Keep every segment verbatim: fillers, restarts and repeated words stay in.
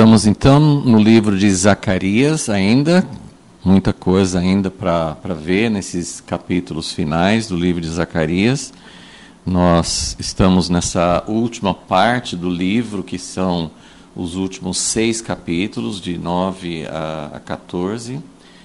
Estamos então no livro de Zacarias ainda, muita coisa ainda para ver nesses capítulos finais do livro de Zacarias. Nós estamos nessa última parte do livro, que são os últimos seis capítulos, de nove a quatorze.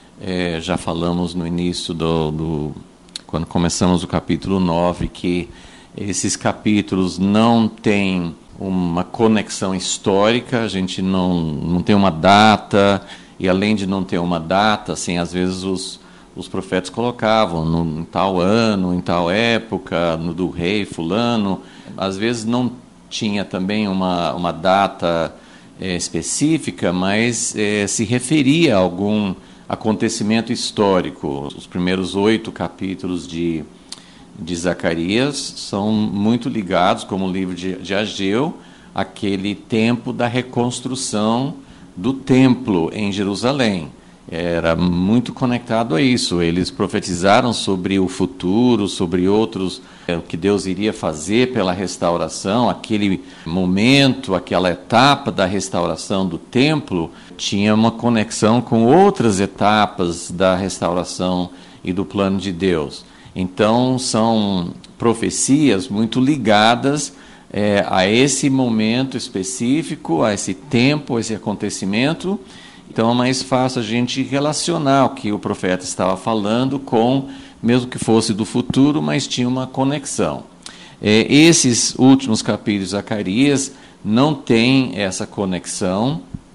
É, já falamos no início, do, do, quando começamos o capítulo nove, que esses capítulos não têm uma conexão histórica, a gente não, não tem uma data, e além de não ter uma data, assim, às vezes os, os profetas colocavam no, em tal ano, em tal época, no do rei fulano, às vezes não tinha também uma, uma data é, específica, mas é, se referia a algum acontecimento histórico. Os primeiros oito capítulos de de Zacarias são muito ligados, como o livro de, de Ageu, aquele tempo da reconstrução do templo em Jerusalém. Era muito conectado a isso. Eles profetizaram sobre o futuro, sobre outros, é, o que Deus iria fazer pela restauração. Aquele momento, aquela etapa da restauração do templo tinha uma conexão com outras etapas da restauração e do plano de Deus. Então, são profecias muito ligadas é, a esse momento específico, a esse tempo, a esse acontecimento. Então, é mais fácil a gente relacionar o que o profeta estava falando com, mesmo que fosse do futuro, mas tinha uma conexão. É, esses últimos capítulos de Zacarias não têm essa conexão,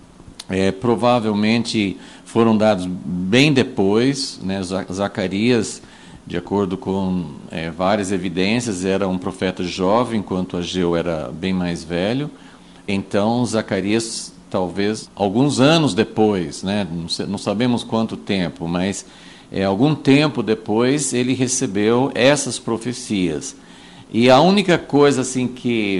é, provavelmente foram dados bem depois, né? Zacarias, de acordo com é, várias evidências, era um profeta jovem, enquanto Ageu era bem mais velho. Então, Zacarias, talvez, alguns anos depois, né, não, não sabemos quanto tempo, mas é, algum tempo depois, ele recebeu essas profecias. E a única coisa assim, que,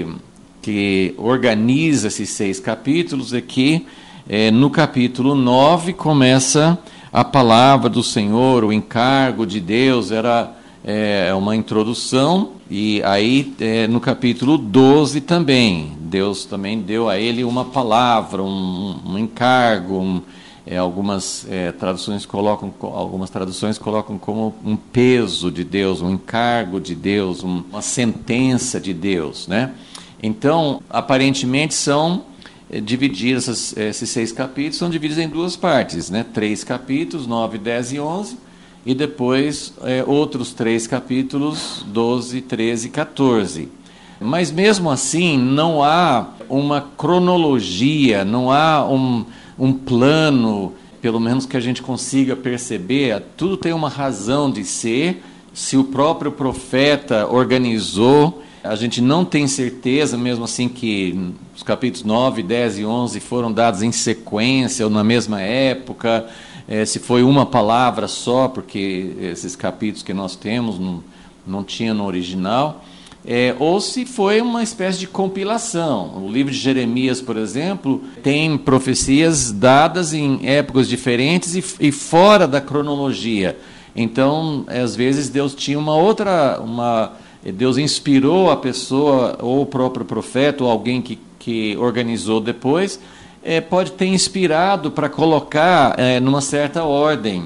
que organiza esses seis capítulos é que, é, no capítulo nove, começa a palavra do Senhor, o encargo de Deus, era é, uma introdução, e aí é, no capítulo doze também, Deus também deu a ele uma palavra, um, um encargo, um, é, algumas é, traduções colocam, algumas traduções colocam como um peso de Deus, um encargo de Deus, um, uma sentença de Deus, né? Então, aparentemente são dividir essas, esses seis capítulos, são divididos em duas partes, né? Três capítulos, nove, dez e onze, e depois é, outros três capítulos, doze, treze e quatorze. Mas mesmo assim, não há uma cronologia, não há um, um plano, pelo menos que a gente consiga perceber, tudo tem uma razão de ser. Se o próprio profeta organizou, a gente não tem certeza, mesmo assim, que os capítulos nove, dez e onze foram dados em sequência ou na mesma época, é, se foi uma palavra só, porque esses capítulos que nós temos não, não tinha no original, é, ou se foi uma espécie de compilação. O livro de Jeremias, por exemplo, tem profecias dadas em épocas diferentes e, e fora da cronologia. Então, às vezes, Deus tinha uma outra... uma Deus inspirou a pessoa, ou o próprio profeta, ou alguém que, que organizou depois, é, pode ter inspirado para colocar é, numa certa ordem.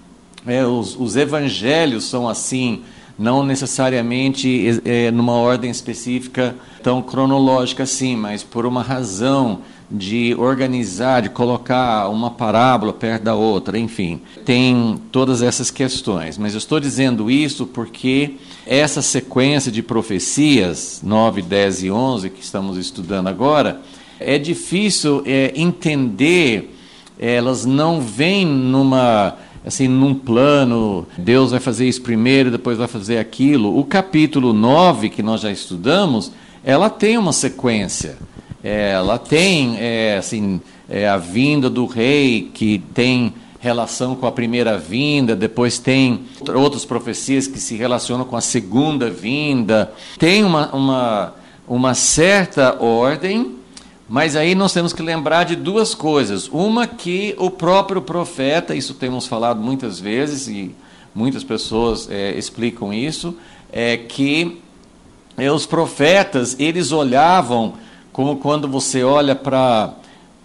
É, os, os evangelhos são assim, não necessariamente é, numa ordem específica tão cronológica assim, mas por uma razão de organizar, de colocar uma parábola perto da outra, enfim, tem todas essas questões. Mas eu estou dizendo isso porque essa sequência de profecias, nove, dez e onze, que estamos estudando agora, é difícil é, entender, elas não vêm numa, assim, num plano, Deus vai fazer isso primeiro, depois vai fazer aquilo. O capítulo nove, que nós já estudamos, ela tem uma sequência. Ela tem é, assim, é, a vinda do rei, que tem relação com a primeira vinda, depois tem outras profecias que se relacionam com a segunda vinda. Tem uma, uma, uma certa ordem, mas aí nós temos que lembrar de duas coisas. Uma, que o próprio profeta, isso temos falado muitas vezes, e muitas pessoas é, explicam isso, é que é, os profetas, eles olhavam como quando você olha para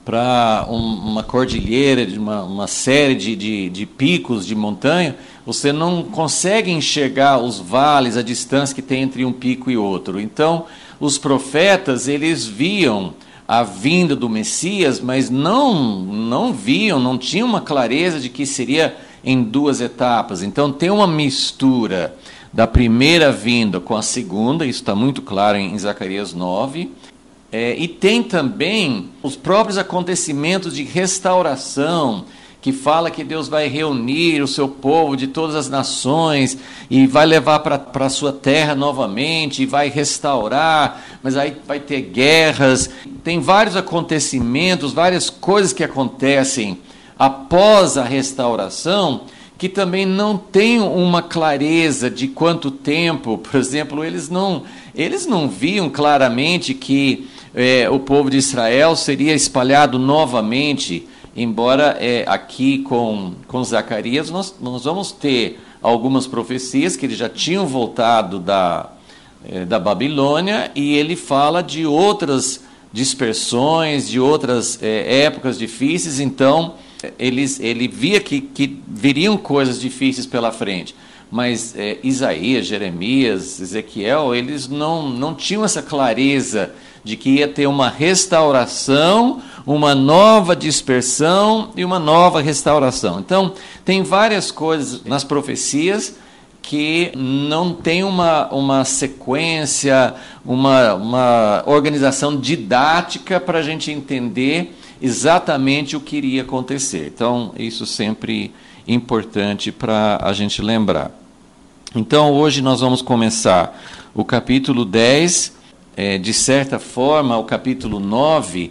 para um, uma cordilheira, de uma, uma série de, de, de picos de montanha, você não consegue enxergar os vales, a distância que tem entre um pico e outro. Então, os profetas, eles viam a vinda do Messias, mas não, não viam, não tinham uma clareza de que seria em duas etapas. Então, tem uma mistura da primeira vinda com a segunda, isso está muito claro em Zacarias nove, é, e tem também os próprios acontecimentos de restauração, que fala que Deus vai reunir o seu povo de todas as nações e vai levar para a sua terra novamente, e vai restaurar, mas aí vai ter guerras. Tem vários acontecimentos, várias coisas que acontecem após a restauração, que também não tem uma clareza de quanto tempo. Por exemplo, eles não, eles não viam claramente que é, o povo de Israel seria espalhado novamente, embora é, aqui com, com Zacarias nós, nós vamos ter algumas profecias que eles já tinham voltado da, é, da Babilônia, e ele fala de outras dispersões, de outras é, épocas difíceis. Então, Eles, ele via que, que viriam coisas difíceis pela frente, mas é, Isaías, Jeremias, Ezequiel, eles não, não tinham essa clareza de que ia ter uma restauração, uma nova dispersão e uma nova restauração. Então, tem várias coisas nas profecias que não tem uma, uma sequência, uma, uma organização didática para a gente entender exatamente o que iria acontecer. Então, isso sempre importante para a gente lembrar. Então, hoje nós vamos começar o capítulo dez, é, de certa forma, o capítulo nove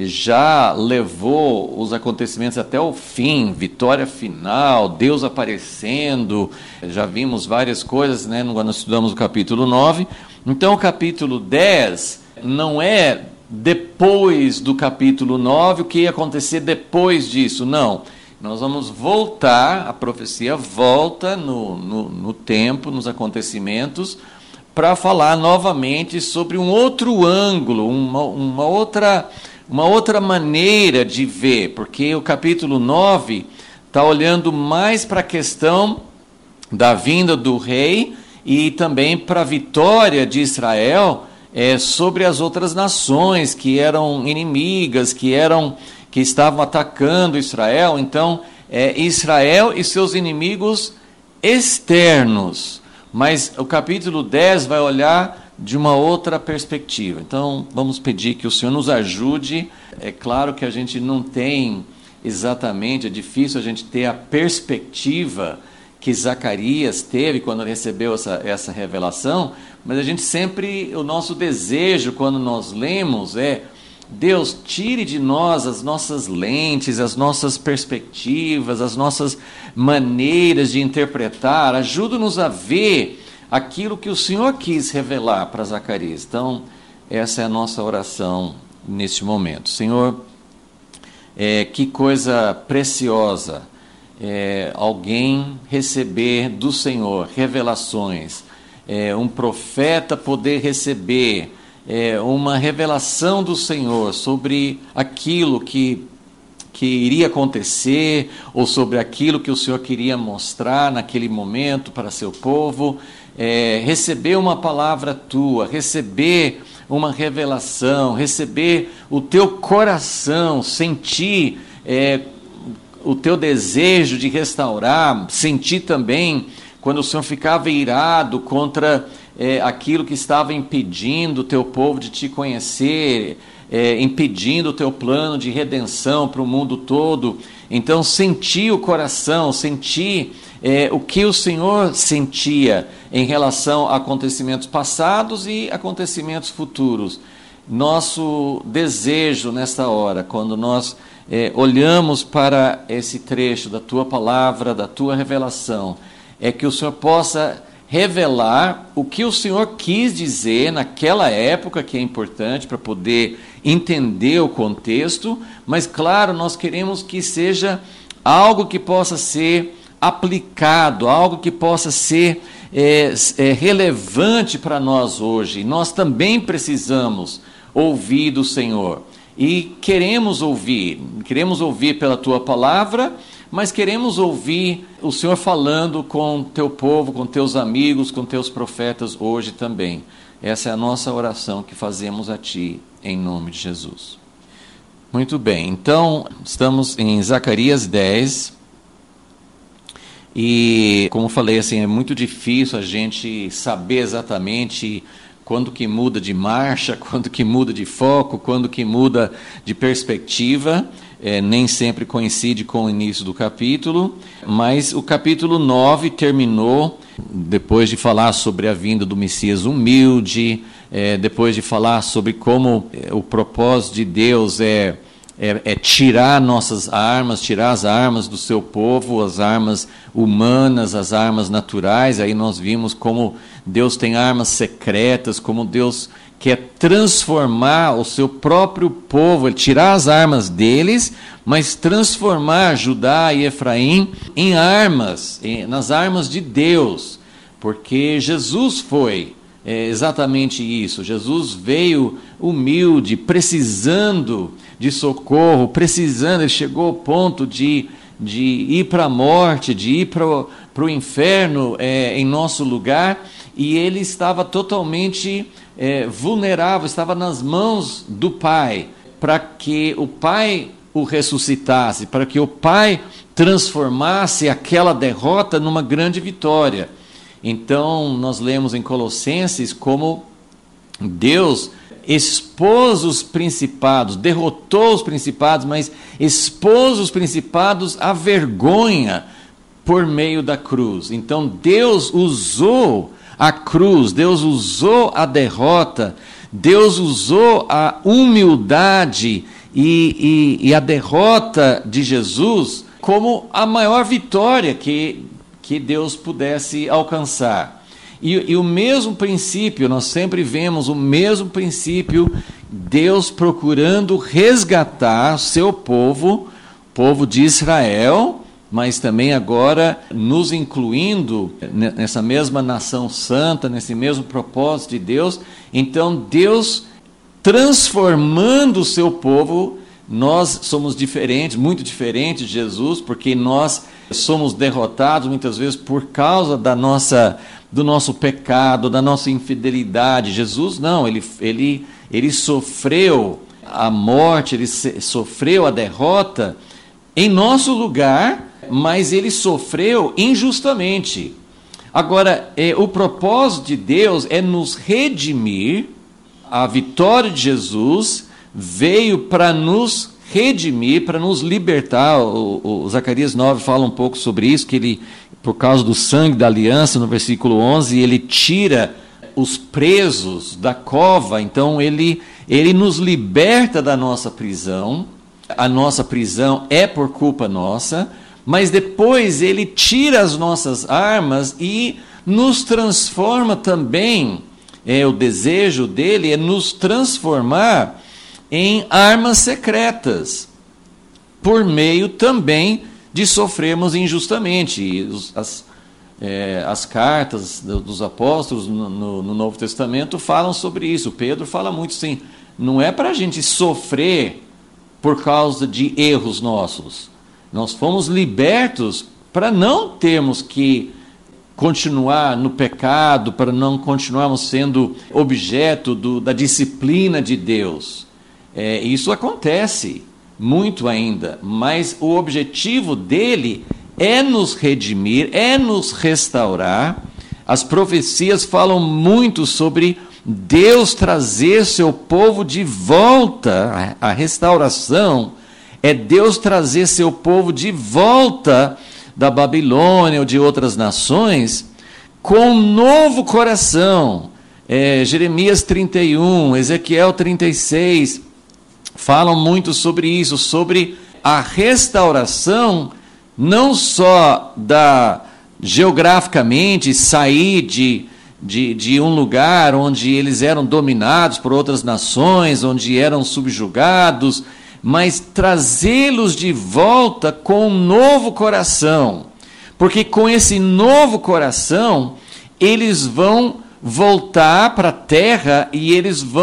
já levou os acontecimentos até o fim, vitória final, Deus aparecendo, já vimos várias coisas, né, quando nós estudamos o capítulo nove. Então, o capítulo dez não é depois do capítulo nove, o que ia acontecer depois disso, não. Nós vamos voltar, a profecia volta no, no, no tempo, nos acontecimentos, para falar novamente sobre um outro ângulo, uma, uma, outra, uma outra maneira de ver, porque o capítulo nove está olhando mais para a questão da vinda do rei e também para a vitória de Israel É, sobre as outras nações que eram inimigas, que eram que estavam atacando Israel. Então, é, Israel e seus inimigos externos. Mas o capítulo dez vai olhar de uma outra perspectiva. Então, vamos pedir que o Senhor nos ajude. É claro que a gente não tem exatamente, é difícil a gente ter a perspectiva que Zacarias teve quando recebeu essa, essa revelação, mas a gente sempre, o nosso desejo quando nós lemos é: Deus, tire de nós as nossas lentes, as nossas perspectivas, as nossas maneiras de interpretar, ajuda-nos a ver aquilo que o Senhor quis revelar para Zacarias. Então, essa é a nossa oração neste momento. Senhor, é, que coisa preciosa é, alguém receber do Senhor revelações, é, um profeta poder receber é, uma revelação do Senhor sobre aquilo que, que iria acontecer, ou sobre aquilo que o Senhor queria mostrar naquele momento para seu povo, é, receber uma palavra tua, receber uma revelação, receber o teu coração, sentir é, o teu desejo de restaurar, sentir também quando o Senhor ficava irado contra é, aquilo que estava impedindo o teu povo de te conhecer, é, impedindo o teu plano de redenção para o mundo todo. Então, sentir o coração, sentir é, o que o Senhor sentia em relação a acontecimentos passados e acontecimentos futuros. Nosso desejo nesta hora, quando nós é, olhamos para esse trecho da tua palavra, da tua revelação, é que o Senhor possa revelar o que o Senhor quis dizer naquela época, que é importante para poder entender o contexto, mas, claro, nós queremos que seja algo que possa ser aplicado, algo que possa ser é, é, relevante para nós hoje. Nós também precisamos ouvir do Senhor. e queremos ouvir, queremos ouvir pela tua palavra, mas queremos ouvir o Senhor falando com teu povo, com teus amigos, com teus profetas hoje também. Essa é a nossa oração que fazemos a ti, em nome de Jesus. Muito bem, então estamos em Zacarias dez, e como falei, assim, é muito difícil a gente saber exatamente quando que muda de marcha, quando que muda de foco, quando que muda de perspectiva. É, nem sempre coincide com o início do capítulo, mas o capítulo nove terminou, depois de falar sobre a vinda do Messias humilde, é, depois de falar sobre como é, o propósito de Deus é, é, é tirar nossas armas, tirar as armas do seu povo, as armas humanas, as armas naturais. Aí nós vimos como Deus tem armas secretas, como Deus quer transformar o seu próprio povo, ele tirar as armas deles, mas transformar Judá e Efraim em armas, em, nas armas de Deus, porque Jesus foi é, exatamente isso. Jesus veio humilde, precisando de socorro, precisando, ele chegou ao ponto de, de ir para a morte, de ir para o inferno é, em nosso lugar, e ele estava totalmente É, vulnerável, estava nas mãos do Pai, para que o Pai o ressuscitasse, para que o Pai transformasse aquela derrota numa grande vitória. Então, nós lemos em Colossenses como Deus expôs os principados, derrotou os principados, mas expôs os principados à vergonha por meio da cruz. Então, Deus usou a cruz, Deus usou a derrota, Deus usou a humildade e, e, e a derrota de Jesus como a maior vitória que, que Deus pudesse alcançar. E, e o mesmo princípio, nós sempre vemos o mesmo princípio, Deus procurando resgatar seu povo, povo de Israel, mas também agora nos incluindo nessa mesma nação santa, nesse mesmo propósito de Deus. Então Deus transformando o seu povo. Nós somos diferentes, muito diferentes de Jesus, porque nós somos derrotados muitas vezes por causa da nossa, do nosso pecado, da nossa infidelidade. Jesus não, ele, ele, ele sofreu a morte, ele sofreu a derrota em nosso lugar, mas ele sofreu injustamente. Agora, é, o propósito de Deus é nos redimir. A vitória de Jesus veio para nos redimir, para nos libertar. O, o Zacarias nove fala um pouco sobre isso, que ele, por causa do sangue da aliança, no versículo onze, ele tira os presos da cova. Então ele, ele nos liberta da nossa prisão. A nossa prisão é por culpa nossa, mas depois ele tira as nossas armas e nos transforma também. É, o desejo dele é nos transformar em armas secretas, por meio também de sofrermos injustamente. E os, as, é, as cartas do, dos apóstolos no, no, no Novo Testamento falam sobre isso. Pedro fala muito assim, não é para a gente sofrer por causa de erros nossos. Nós fomos libertos para não termos que continuar no pecado, para não continuarmos sendo objeto do, da disciplina de Deus. É, isso acontece muito ainda, mas o objetivo dele é nos redimir, é nos restaurar. As profecias falam muito sobre Deus trazer seu povo de volta. A restauração é Deus trazer seu povo de volta da Babilônia ou de outras nações com um novo coração. É, Jeremias trinta e um, Ezequiel trinta e seis falam muito sobre isso, sobre a restauração, não só da geograficamente sair de, de, de um lugar onde eles eram dominados por outras nações, onde eram subjugados, mas trazê-los de volta com um novo coração, porque com esse novo coração eles vão voltar para a terra e eles vão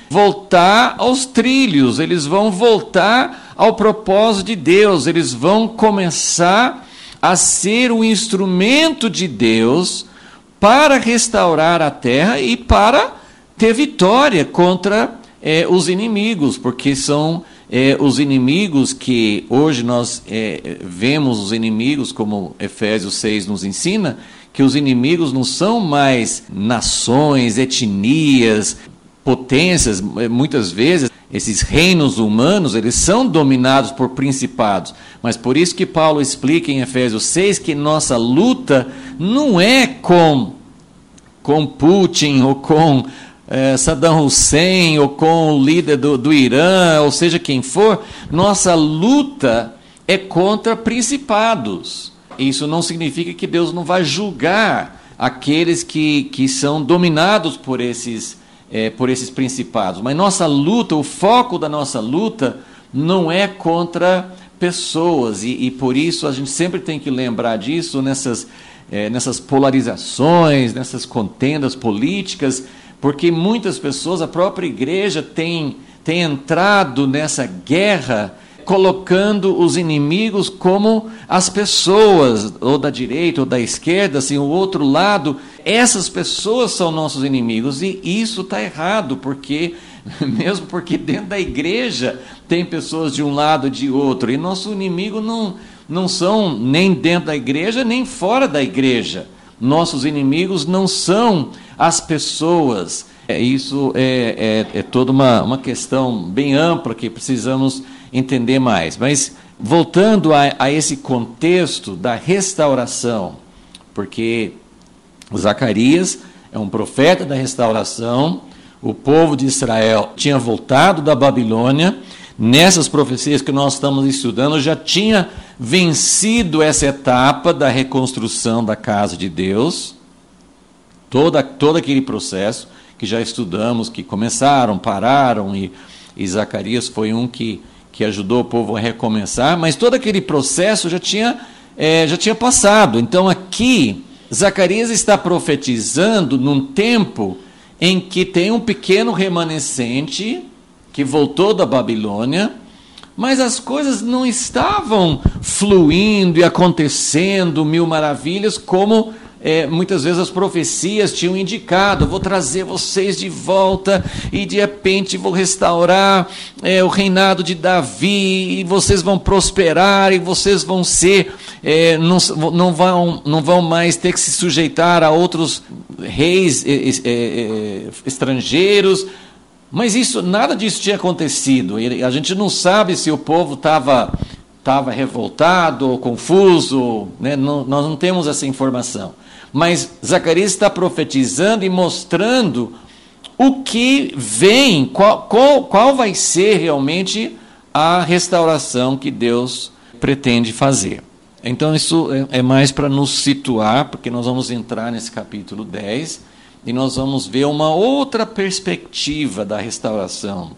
voltar aos trilhos, eles vão voltar ao propósito de Deus, eles vão começar a ser o instrumento de Deus para restaurar a terra e para ter vitória contra é, os inimigos, porque são é, os inimigos que hoje nós é, vemos os inimigos, como Efésios seis nos ensina, que os inimigos não são mais nações, etnias, potências. Muitas vezes esses reinos humanos, eles são dominados por principados, mas por isso que Paulo explica em Efésios seis que nossa luta não é com, com Putin ou com é, Saddam Hussein ou com o líder do, do Irã, ou seja quem for. Nossa luta é contra principados. Isso não significa que Deus não vai julgar aqueles que, que são dominados por esses É, por esses principados, mas nossa luta, o foco da nossa luta não é contra pessoas, e, e por isso a gente sempre tem que lembrar disso nessas, é, nessas polarizações, nessas contendas políticas, porque muitas pessoas, a própria igreja tem, tem entrado nessa guerra colocando os inimigos como as pessoas, ou da direita ou da esquerda, assim, o outro lado. Essas pessoas são nossos inimigos, e isso está errado, porque, mesmo porque dentro da igreja tem pessoas de um lado e de outro, e nosso inimigo não, não são nem dentro da igreja, nem fora da igreja. Nossos inimigos não são as pessoas. É, isso é, é, é toda uma, uma questão bem ampla que precisamos entender mais. Mas, voltando a, a esse contexto da restauração, porque Zacarias é um profeta da restauração, o povo de Israel tinha voltado da Babilônia, nessas profecias que nós estamos estudando, já tinha vencido essa etapa da reconstrução da casa de Deus, toda, todo aquele processo que já estudamos, que começaram, pararam, e, e Zacarias foi um que, que ajudou o povo a recomeçar, mas todo aquele processo já tinha, é, já tinha passado. Então aqui, Zacarias está profetizando num tempo em que tem um pequeno remanescente que voltou da Babilônia, mas as coisas não estavam fluindo e acontecendo mil maravilhas como é, muitas vezes as profecias tinham indicado. Vou trazer vocês de volta e de repente vou restaurar é, o reinado de Davi, e vocês vão prosperar, e vocês vão ser, é, não, não, vão, não vão mais ter que se sujeitar a outros reis é, é, estrangeiros. Mas isso, nada disso tinha acontecido. E a gente não sabe se o povo estava estava revoltado ou confuso, né? Não, nós não temos essa informação. Mas Zacarias está profetizando e mostrando o que vem, qual, qual, qual vai ser realmente a restauração que Deus pretende fazer. Então isso é, é mais para nos situar, porque nós vamos entrar nesse capítulo dez, e nós vamos ver uma outra perspectiva da restauração,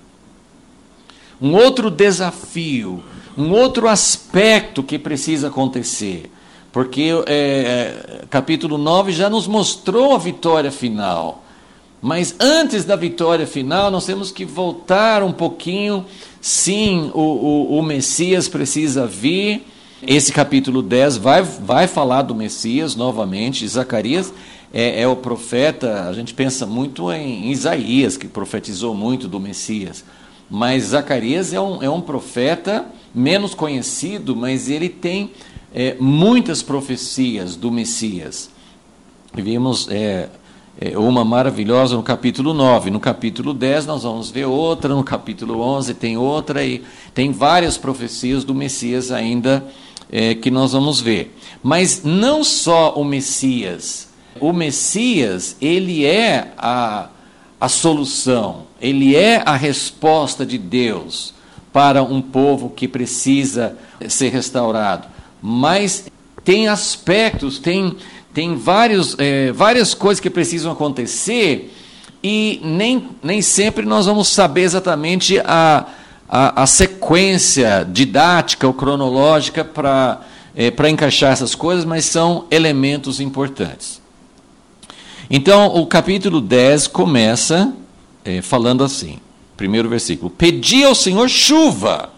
um outro desafio, um outro aspecto que precisa acontecer, porque é, capítulo nove já nos mostrou a vitória final, mas antes da vitória final nós temos que voltar um pouquinho. Sim, o, o, o Messias precisa vir. Esse capítulo dez vai, vai falar do Messias novamente. Zacarias é, é o profeta, a gente pensa muito em Isaías, que profetizou muito do Messias, mas Zacarias é um, é um profeta menos conhecido, mas ele tem é, muitas profecias do Messias. Vimos é, é, uma maravilhosa no capítulo nove, no capítulo dez nós vamos ver outra, no capítulo onze tem outra, e tem várias profecias do Messias ainda é, que nós vamos ver. Mas não só o Messias, o Messias, ele é a, a solução, ele é a resposta de Deus para um povo que precisa ser restaurado. Mas tem aspectos, tem, tem vários, é, várias coisas que precisam acontecer, e nem, nem sempre nós vamos saber exatamente a, a, a sequência didática ou cronológica para é, para encaixar essas coisas, mas são elementos importantes. Então, o capítulo dez começa é, falando assim: primeiro versículo. Pedi ao Senhor chuva,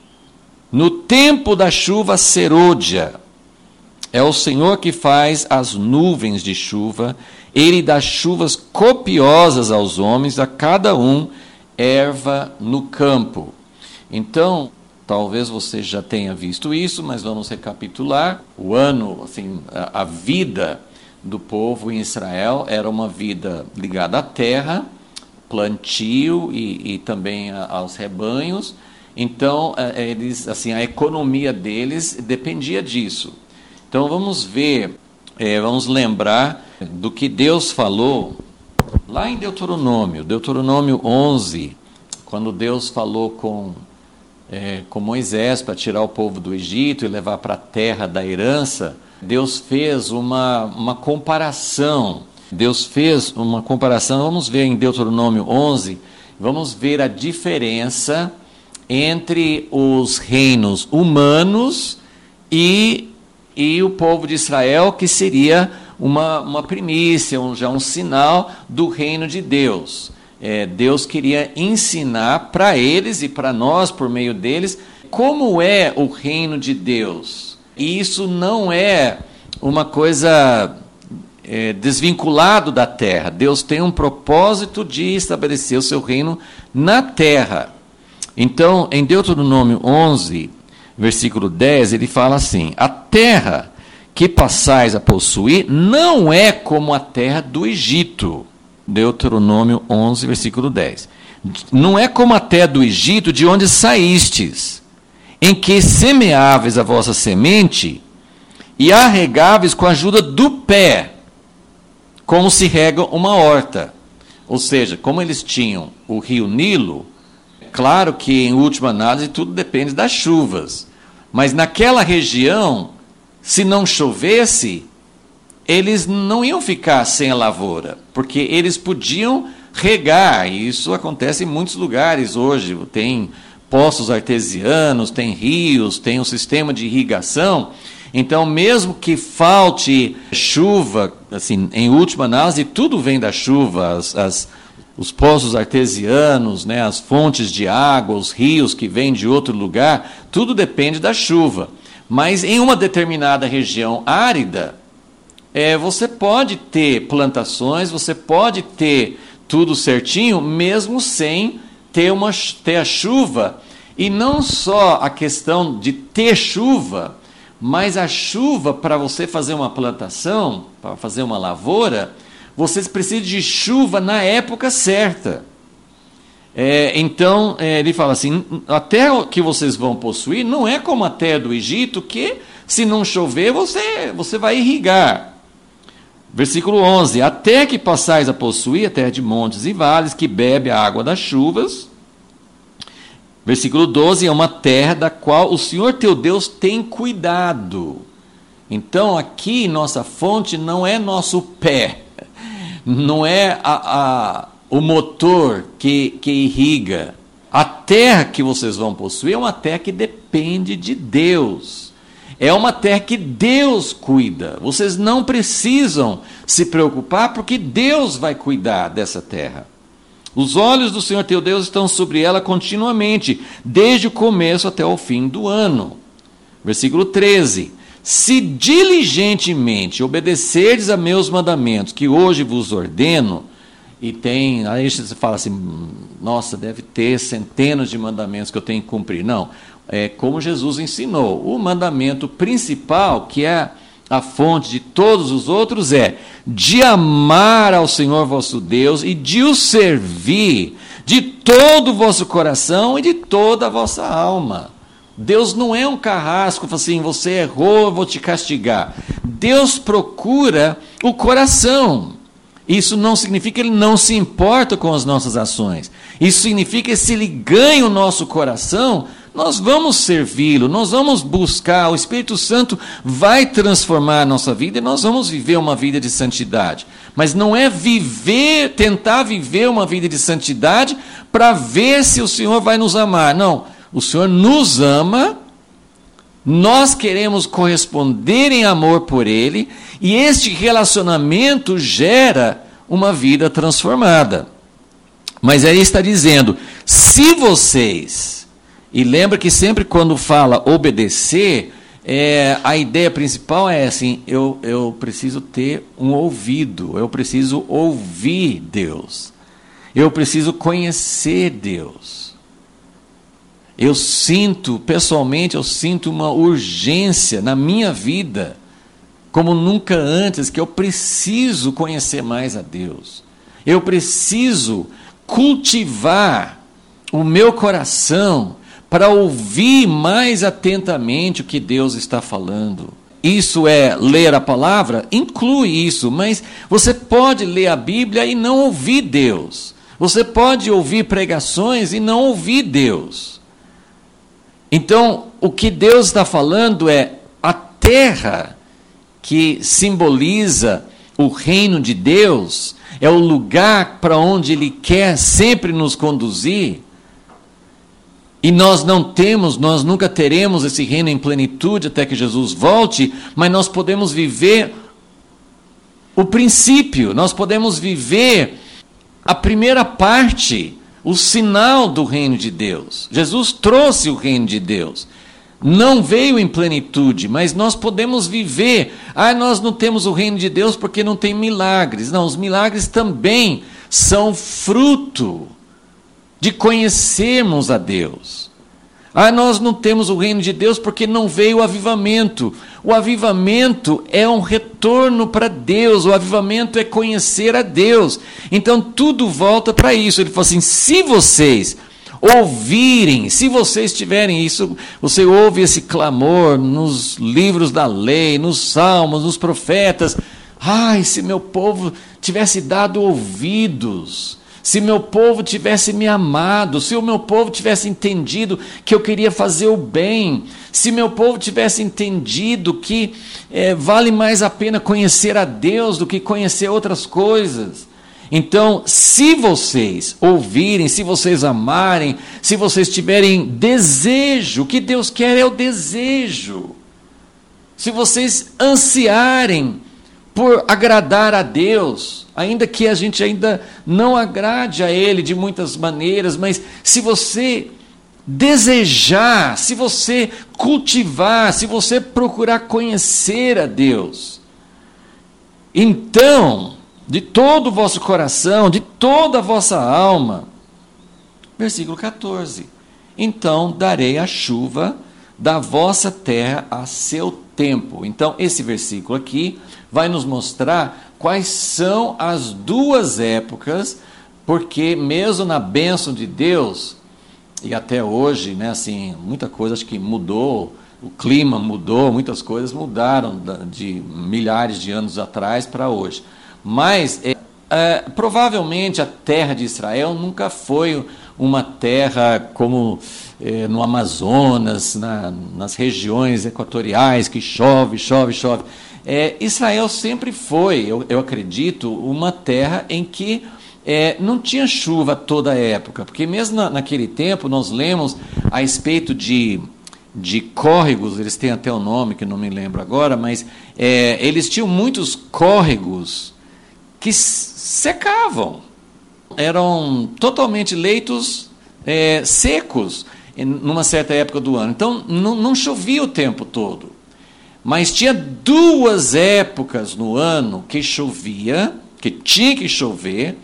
no tempo da chuva serôdia. É o Senhor que faz as nuvens de chuva, Ele dá chuvas copiosas aos homens, a cada um erva no campo. Então, talvez você já tenha visto isso, mas vamos recapitular. O ano, assim, a, a vida do povo em Israel era uma vida ligada à terra, plantio e, e também a, aos rebanhos. Então, eles, assim, a economia deles dependia disso. Então, vamos ver, é, vamos lembrar do que Deus falou lá em Deuteronômio, Deuteronômio onze, quando Deus falou com, é, com Moisés para tirar o povo do Egito e levar para a terra da herança. Deus fez uma, uma comparação, Deus fez uma comparação, vamos ver em Deuteronômio onze, vamos ver a diferença entre os reinos humanos e, e o povo de Israel, que seria uma, uma primícia, um, já um sinal do reino de Deus. É, Deus queria ensinar para eles e para nós, por meio deles, como é o reino de Deus. E isso não é uma coisa é, desvinculado da terra. Deus tem um propósito de estabelecer o seu reino na terra. Então, em Deuteronômio onze, versículo dez, ele fala assim: a terra que passais a possuir não é como a terra do Egito. Deuteronômio onze, versículo dez. Não é como a terra do Egito, de onde saístes, em que semeáveis a vossa semente e a regáveis com a ajuda do pé, como se rega uma horta. Ou seja, como eles tinham o rio Nilo, claro que, em última análise, tudo depende das chuvas. Mas naquela região, se não chovesse, eles não iam ficar sem a lavoura, porque eles podiam regar. E isso acontece em muitos lugares hoje. Tem poços artesianos, tem rios, tem um sistema de irrigação. Então, mesmo que falte chuva, assim, em última análise, tudo vem da chuva, as, as os poços artesianos, né, as fontes de água, os rios que vêm de outro lugar, tudo depende da chuva. Mas em uma determinada região árida, é, você pode ter plantações, você pode ter tudo certinho, mesmo sem ter, uma, ter a chuva. E não só a questão de ter chuva, mas a chuva para você fazer uma plantação, para fazer uma lavoura, vocês precisam de chuva na época certa. É, então, é, ele fala assim, a terra que vocês vão possuir não é como a terra do Egito, que se não chover, você, você vai irrigar. Versículo onze, a terra que passais a possuir, a terra de montes e vales, que bebe a água das chuvas. Versículo doze, é uma terra da qual o Senhor teu Deus tem cuidado. Então, aqui, nossa fonte não é nosso pé, não é a, a, o motor que, que irriga. A terra que vocês vão possuir é uma terra que depende de Deus. É uma terra que Deus cuida. Vocês não precisam se preocupar, porque Deus vai cuidar dessa terra. Os olhos do Senhor teu Deus estão sobre ela continuamente, desde o começo até o fim do ano. Versículo treze. Se diligentemente obedecerdes a meus mandamentos, que hoje vos ordeno, e tem, aí você fala assim, nossa, deve ter centenas de mandamentos que eu tenho que cumprir. Não, é como Jesus ensinou. O mandamento principal, que é a fonte de todos os outros, é de amar ao Senhor vosso Deus e de o servir de todo o vosso coração e de toda a vossa alma. Deus não é um carrasco, assim, você errou, eu vou te castigar. Deus procura o coração. Isso não significa que Ele não se importa com as nossas ações. Isso significa que se Ele ganha o nosso coração, nós vamos servi-lo, nós vamos buscar, o Espírito Santo vai transformar a nossa vida e nós vamos viver uma vida de santidade. Mas não é viver, tentar viver uma vida de santidade para ver se o Senhor vai nos amar. Não. O Senhor nos ama, nós queremos corresponder em amor por Ele, e este relacionamento gera uma vida transformada. Mas aí está dizendo, se vocês, e lembra que sempre quando fala obedecer, é, a ideia principal é assim, eu, eu preciso ter um ouvido, eu preciso ouvir Deus, eu preciso conhecer Deus. Eu sinto, pessoalmente, eu sinto uma urgência na minha vida, como nunca antes, que eu preciso conhecer mais a Deus. Eu preciso cultivar o meu coração para ouvir mais atentamente o que Deus está falando. Isso é ler a palavra? Inclui isso, mas você pode ler a Bíblia e não ouvir Deus. Você pode ouvir pregações e não ouvir Deus. Então, o que Deus está falando é a terra que simboliza o reino de Deus, é o lugar para onde Ele quer sempre nos conduzir. E nós não temos, nós nunca teremos esse reino em plenitude até que Jesus volte, mas nós podemos viver o princípio, nós podemos viver a primeira parte, o sinal do reino de Deus. Jesus trouxe o reino de Deus. Não veio em plenitude, mas nós podemos viver. Ah, nós não temos o reino de Deus porque não tem milagres. Não, os milagres também são fruto de conhecermos a Deus. Ah, nós não temos o reino de Deus porque não veio o avivamento. O avivamento é um retorno para Deus, o avivamento é conhecer a Deus. Então tudo volta para isso. Ele falou assim, se vocês ouvirem, se vocês tiverem isso, você ouve esse clamor nos livros da lei, nos salmos, nos profetas. Ai, se meu povo tivesse dado ouvidos, se meu povo tivesse me amado, se o meu povo tivesse entendido que eu queria fazer o bem, se meu povo tivesse entendido que é, vale mais a pena conhecer a Deus do que conhecer outras coisas. Então, se vocês ouvirem, se vocês amarem, se vocês tiverem desejo, o que Deus quer é o desejo. Se vocês ansiarem por agradar a Deus, ainda que a gente ainda não agrade a Ele de muitas maneiras, mas se você desejar, se você cultivar, se você procurar conhecer a Deus, então, de todo o vosso coração, de toda a vossa alma, versículo catorze, então darei a chuva da vossa terra a seu tempo. Então, esse versículo aqui vai nos mostrar quais são as duas épocas, porque mesmo na bênção de Deus, e até hoje, né, assim, muita coisa acho que mudou, o clima mudou, muitas coisas mudaram de milhares de anos atrás para hoje. Mas, é, é, provavelmente, a terra de Israel nunca foi uma terra como é, no Amazonas, na, nas regiões equatoriais, que chove, chove, chove. É, Israel sempre foi, eu, eu acredito, uma terra em que é, não tinha chuva toda a época, porque mesmo na, naquele tempo nós lemos a respeito de, de córregos, eles têm até o um nome que não me lembro agora, mas é, eles tinham muitos córregos que secavam, eram totalmente leitos é, secos numa certa época do ano, então não, não chovia o tempo todo. Mas tinha duas épocas no ano que chovia, que tinha que chover,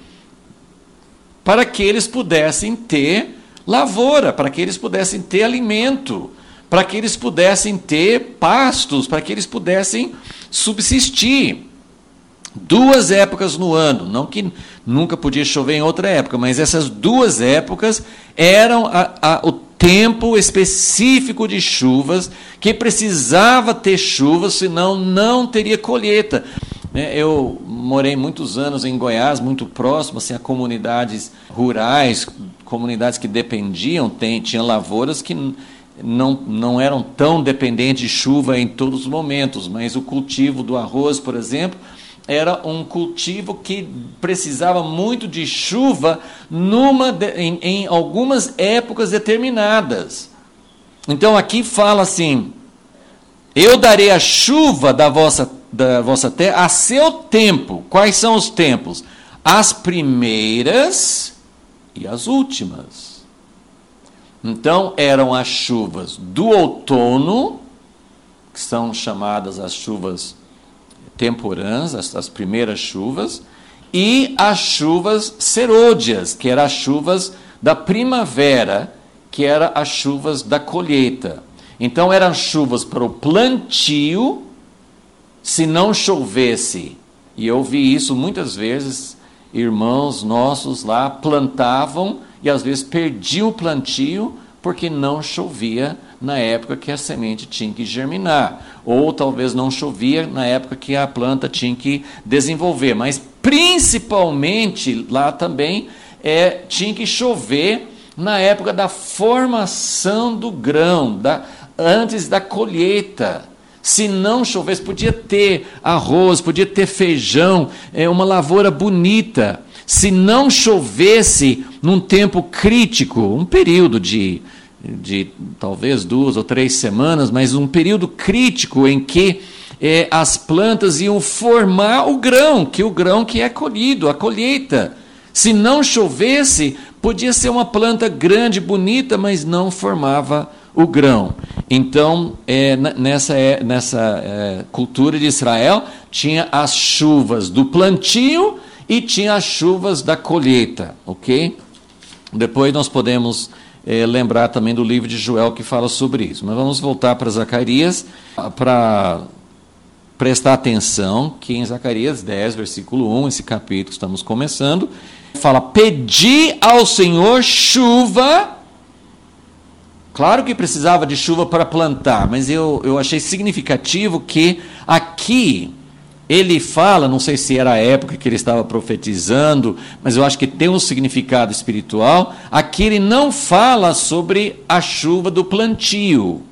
para que eles pudessem ter lavoura, para que eles pudessem ter alimento, para que eles pudessem ter pastos, para que eles pudessem subsistir. Duas épocas no ano, não que nunca podia chover em outra época, mas essas duas épocas eram a, a, o tempo específico de chuvas, que precisava ter chuvas, senão não teria colheita. Eu morei muitos anos em Goiás, muito próximo assim, a comunidades rurais, comunidades que dependiam, tem, tinha lavouras que não, não eram tão dependentes de chuva em todos os momentos, mas o cultivo do arroz, por exemplo, era um cultivo que precisava muito de chuva numa de, em, em algumas épocas determinadas. Então aqui fala assim, eu darei a chuva da vossa, da vossa terra a seu tempo. Quais são os tempos? As primeiras e as últimas. Então, eram as chuvas do outono, que são chamadas as chuvas temporãs, as, as primeiras chuvas, e as chuvas serôdias, que eram as chuvas da primavera, que eram as chuvas da colheita. Então, eram chuvas para o plantio, se não chovesse. E eu vi isso muitas vezes, irmãos nossos lá plantavam e às vezes perdiam o plantio porque não chovia na época que a semente tinha que germinar. Ou talvez não chovia na época que a planta tinha que desenvolver. Mas principalmente lá também é, tinha que chover na época da formação do grão, da, antes da colheita. Se não chovesse, podia ter arroz, podia ter feijão, é, uma lavoura bonita. Se não chovesse num tempo crítico, um período de, de talvez duas ou três semanas, mas um período crítico em que é, as plantas iam formar o grão, que o grão que é colhido, a colheita. Se não chovesse, podia ser uma planta grande, bonita, mas não formava o grão. Então, é, nessa, é, nessa é, cultura de Israel, tinha as chuvas do plantio e tinha as chuvas da colheita, ok? Depois nós podemos é, lembrar também do livro de Joel que fala sobre isso. Mas vamos voltar para Zacarias, para prestar atenção que em Zacarias dez, versículo um, esse capítulo que estamos começando, fala: pedi ao Senhor chuva. Claro que precisava de chuva para plantar, mas eu, eu achei significativo que aqui ele fala, não sei se era a época que ele estava profetizando, mas eu acho que tem um significado espiritual. Aqui ele não fala sobre a chuva do plantio.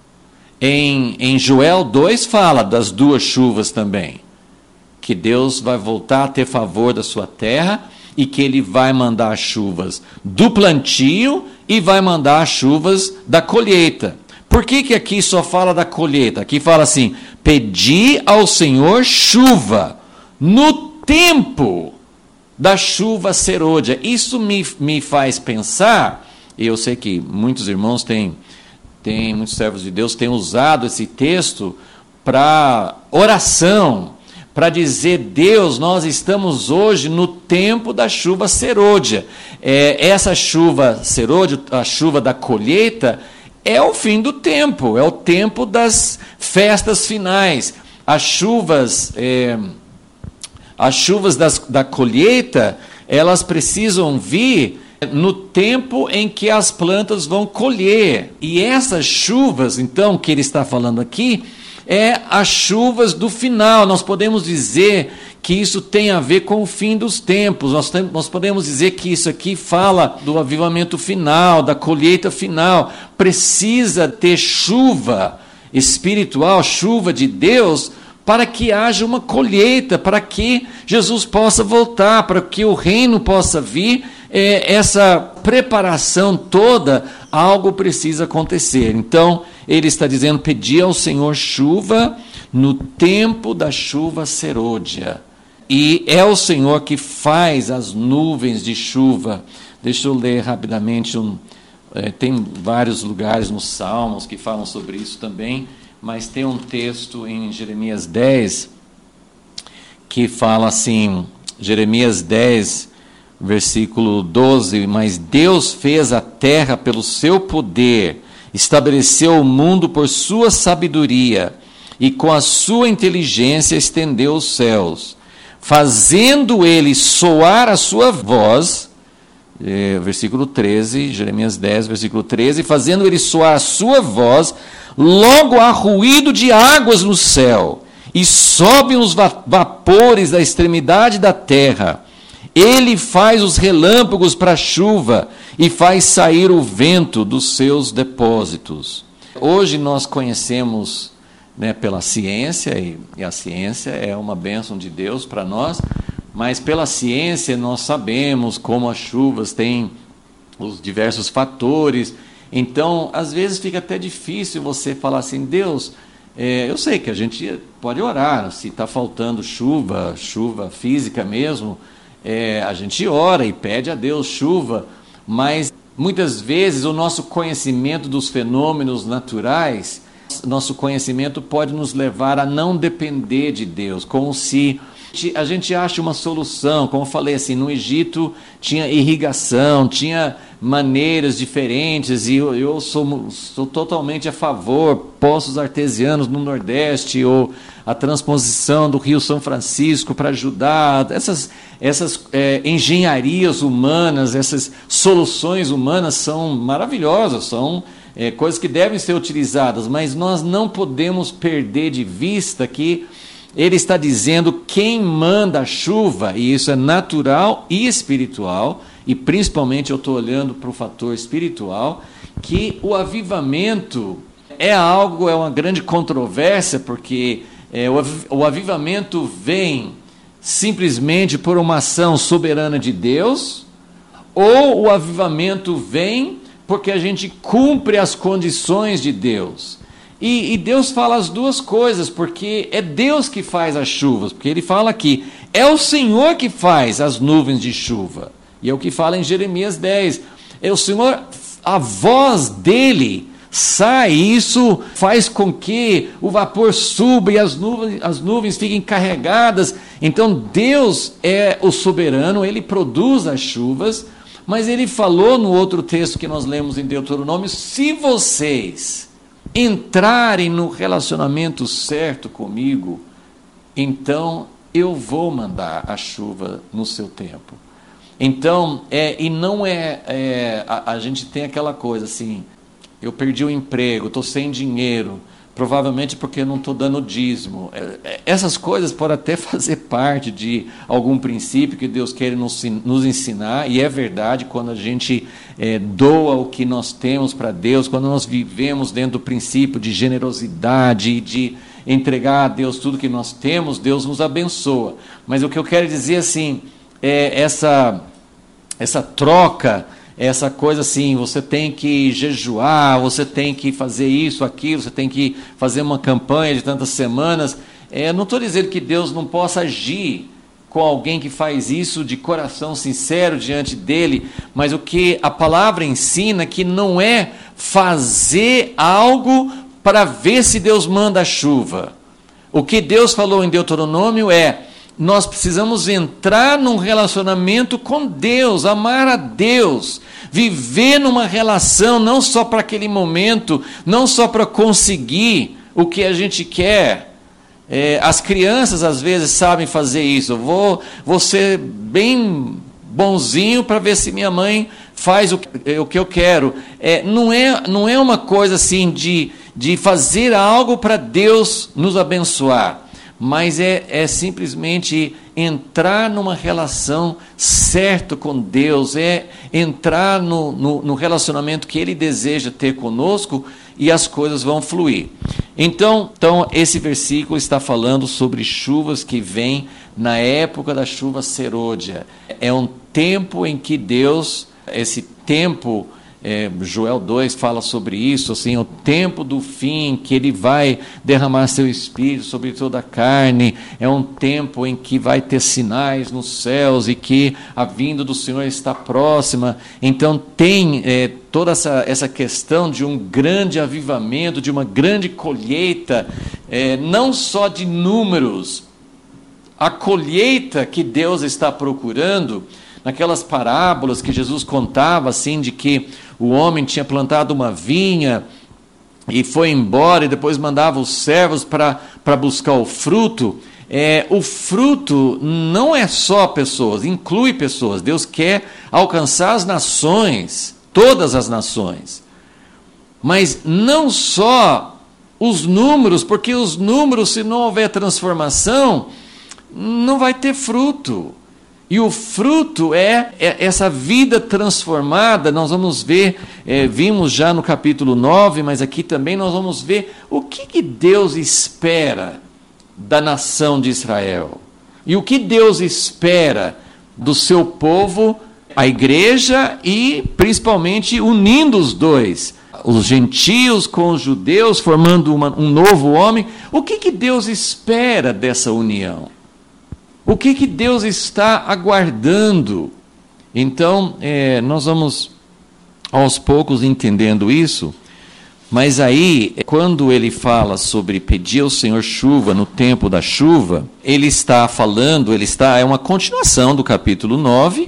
Em, em Joel dois fala das duas chuvas também, que Deus vai voltar a ter favor da sua terra e que ele vai mandar chuvas do plantio e vai mandar chuvas da colheita. Por que que aqui só fala da colheita? Aqui fala assim: pedi ao Senhor chuva no tempo da chuva serôdia. Isso me, me faz pensar, e eu sei que muitos irmãos têm, têm, muitos servos de Deus têm usado esse texto para oração, para dizer: Deus, nós estamos hoje no tempo da chuva serôdia. É, essa chuva serôdia, a chuva da colheita, é o fim do tempo, é o tempo das festas finais. As chuvas, é, as chuvas das, da colheita, elas precisam vir no tempo em que as plantas vão colher. E essas chuvas, então, que ele está falando aqui, é as chuvas do final. Nós podemos dizer que isso tem a ver com o fim dos tempos. Nós, tem, nós podemos dizer que isso aqui fala do avivamento final, da colheita final. Precisa ter chuva espiritual, chuva de Deus, para que haja uma colheita, para que Jesus possa voltar, para que o reino possa vir. É, essa preparação toda, algo precisa acontecer. Então, ele está dizendo: pedi ao Senhor chuva no tempo da chuva serôdia. E é o Senhor que faz as nuvens de chuva. Deixa eu ler rapidamente. Um, é, tem vários lugares nos Salmos que falam sobre isso também, mas tem um texto em Jeremias dez que fala assim, Jeremias dez, versículo doze: mas Deus fez a terra pelo seu poder, estabeleceu o mundo por sua sabedoria, e com a sua inteligência estendeu os céus, fazendo ele soar a sua voz, é, versículo treze, Jeremias dez, versículo treze, fazendo ele soar a sua voz, logo há ruído de águas no céu, e sobem os vapores da extremidade da terra. Ele faz os relâmpagos para a chuva e faz sair o vento dos seus depósitos. Hoje nós conhecemos, né, pela ciência, e, e a ciência é uma bênção de Deus para nós, mas pela ciência nós sabemos como as chuvas têm os diversos fatores. Então, às vezes fica até difícil você falar assim: Deus, é, eu sei que a gente pode orar, se está faltando chuva, chuva física mesmo, É, a gente ora e pede a Deus chuva, mas Muitas vezes o nosso conhecimento dos fenômenos naturais, nosso conhecimento pode nos levar a não depender de Deus, como se a gente acha uma solução. Como eu falei, assim, no Egito tinha irrigação, tinha maneiras diferentes, e eu, eu sou, sou totalmente a favor, poços artesianos no Nordeste, ou a transposição do Rio São Francisco para ajudar, essas, essas é, engenharias humanas, essas soluções humanas são maravilhosas, são é, coisas que devem ser utilizadas, mas nós não podemos perder de vista que ele está dizendo quem manda a chuva, e isso é natural e espiritual, e principalmente eu estou olhando para o fator espiritual, que o avivamento é algo, é uma grande controvérsia, porque é, o, o avivamento vem simplesmente por uma ação soberana de Deus, ou o avivamento vem porque a gente cumpre as condições de Deus. E, e Deus fala as duas coisas, porque é Deus que faz as chuvas, porque ele fala aqui, é o Senhor que faz as nuvens de chuva, e é o que fala em Jeremias dez, é o Senhor, a voz dele sai, e isso faz com que o vapor suba e as nuvens, as nuvens fiquem carregadas. Então Deus é o soberano, ele produz as chuvas, mas ele falou no outro texto que nós lemos em Deuteronômio, se vocês entrarem no relacionamento certo comigo, então eu vou mandar a chuva no seu tempo. Então, é, e não é, é a, a gente tem aquela coisa assim, eu perdi o emprego, estou sem dinheiro, provavelmente porque eu não estou dando dízimo. É, essas coisas podem até fazer parte de algum princípio que Deus quer nos, nos ensinar, e é verdade, quando a gente é, doa o que nós temos para Deus, quando nós vivemos dentro do princípio de generosidade, de entregar a Deus tudo que nós temos, Deus nos abençoa. Mas o que eu quero dizer assim, é essa, essa troca, essa coisa assim, você tem que jejuar, você tem que fazer isso, aquilo, você tem que fazer uma campanha de tantas semanas. É, não estou dizendo que Deus não possa agir com alguém que faz isso de coração sincero diante dele, mas o que a palavra ensina é que não é fazer algo para ver se Deus manda a chuva. O que Deus falou em Deuteronômio é, nós precisamos entrar num relacionamento com Deus, amar a Deus, viver numa relação não só para aquele momento, não só para conseguir o que a gente quer. É, as crianças às vezes sabem fazer isso. Eu vou, vou ser bem bonzinho para ver se minha mãe faz o, o que eu quero. É, não, é, não é uma coisa assim de, de fazer algo para Deus nos abençoar, mas é, é simplesmente entrar numa relação certa com Deus, é entrar no, no, no relacionamento que Ele deseja ter conosco, e as coisas vão fluir. Então, então, esse versículo está falando sobre chuvas que vêm na época da chuva serôdia. É um tempo em que Deus, esse tempo, É, Joel dois fala sobre isso, assim, o tempo do fim, que ele vai derramar seu espírito sobre toda a carne, é um tempo em que vai ter sinais nos céus, e que a vinda do Senhor está próxima. Então tem é, toda essa, essa questão de um grande avivamento, de uma grande colheita, é, não só de números, a colheita que Deus está procurando. Naquelas parábolas que Jesus contava, assim, de que o homem tinha plantado uma vinha e foi embora, e depois mandava os servos para buscar o fruto. É, o fruto não é só pessoas, inclui pessoas. Deus quer alcançar as nações, todas as nações. Mas não só os números, porque os números, se não houver transformação, não vai ter fruto. E o fruto é, é essa vida transformada. Nós vamos ver, é, vimos já no capítulo nove, mas aqui também nós vamos ver o que, que Deus espera da nação de Israel. E o que Deus espera do seu povo, a igreja, e principalmente unindo os dois, os gentios com os judeus, formando uma, um novo homem. O que, que Deus espera dessa união? O que, que Deus está aguardando? Então, é, nós vamos aos poucos entendendo isso. Mas aí, quando ele fala sobre pedir ao Senhor chuva no tempo da chuva, ele está falando, ele está, é uma continuação do capítulo nove,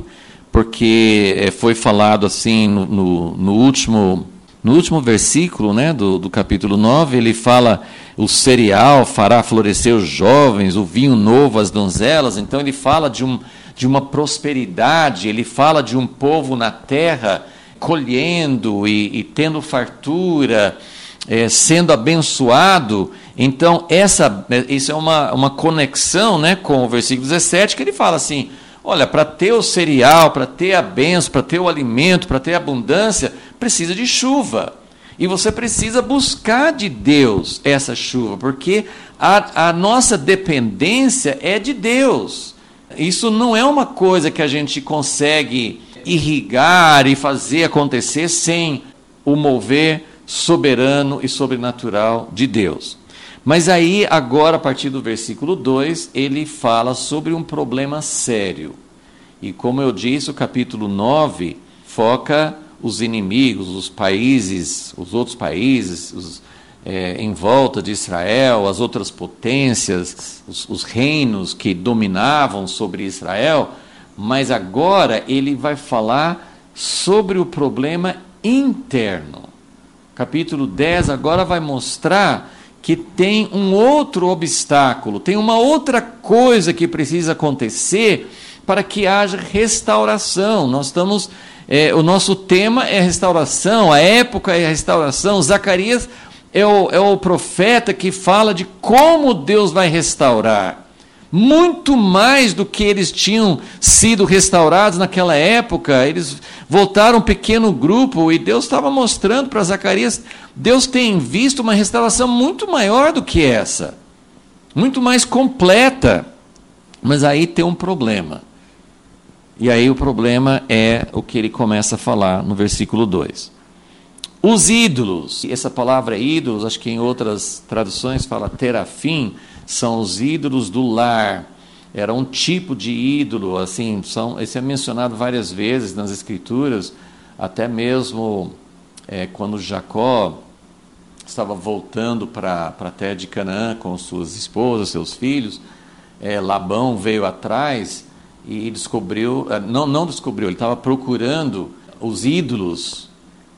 porque foi falado assim no, no, no, último, no último versículo, né, do, do capítulo nove, ele fala, o cereal fará florescer os jovens, o vinho novo as donzelas. Então ele fala de, um, de uma prosperidade, ele fala de um povo na terra colhendo e, e tendo fartura, é, sendo abençoado. Então, essa, isso é uma, uma conexão, né, com o versículo dezessete, que ele fala assim, olha, para ter o cereal, para ter a bênção, para ter o alimento, para ter a abundância, precisa de chuva. E você precisa buscar de Deus essa chuva, porque a, a nossa dependência é de Deus. Isso não é uma coisa que a gente consegue irrigar e fazer acontecer sem o mover soberano e sobrenatural de Deus. Mas aí, agora, a partir do versículo dois, ele fala sobre um problema sério. E como eu disse, o capítulo nove foca os inimigos, os países, os outros países, os, é, em volta de Israel, as outras potências, os, os reinos que dominavam sobre Israel. Mas agora ele vai falar sobre o problema interno. Capítulo dez agora vai mostrar que tem um outro obstáculo, tem uma outra coisa que precisa acontecer para que haja restauração. Nós estamos, é, o nosso tema é restauração, a época é restauração. Zacarias é o, é o profeta que fala de como Deus vai restaurar. Muito mais do que eles tinham sido restaurados naquela época. Eles voltaram um pequeno grupo e Deus estava mostrando para Zacarias, Deus tem visto uma restauração muito maior do que essa, muito mais completa. Mas aí tem um problema. E aí o problema é o que ele começa a falar no versículo dois. Os ídolos, essa palavra ídolos, acho que em outras traduções fala terafim, são os ídolos do lar. Era um tipo de ídolo, assim, são, esse é mencionado várias vezes nas Escrituras, até mesmo é, quando Jacó estava voltando para a terra de Canaã com suas esposas, seus filhos, é, Labão veio atrás e descobriu, não, não descobriu, ele estava procurando os ídolos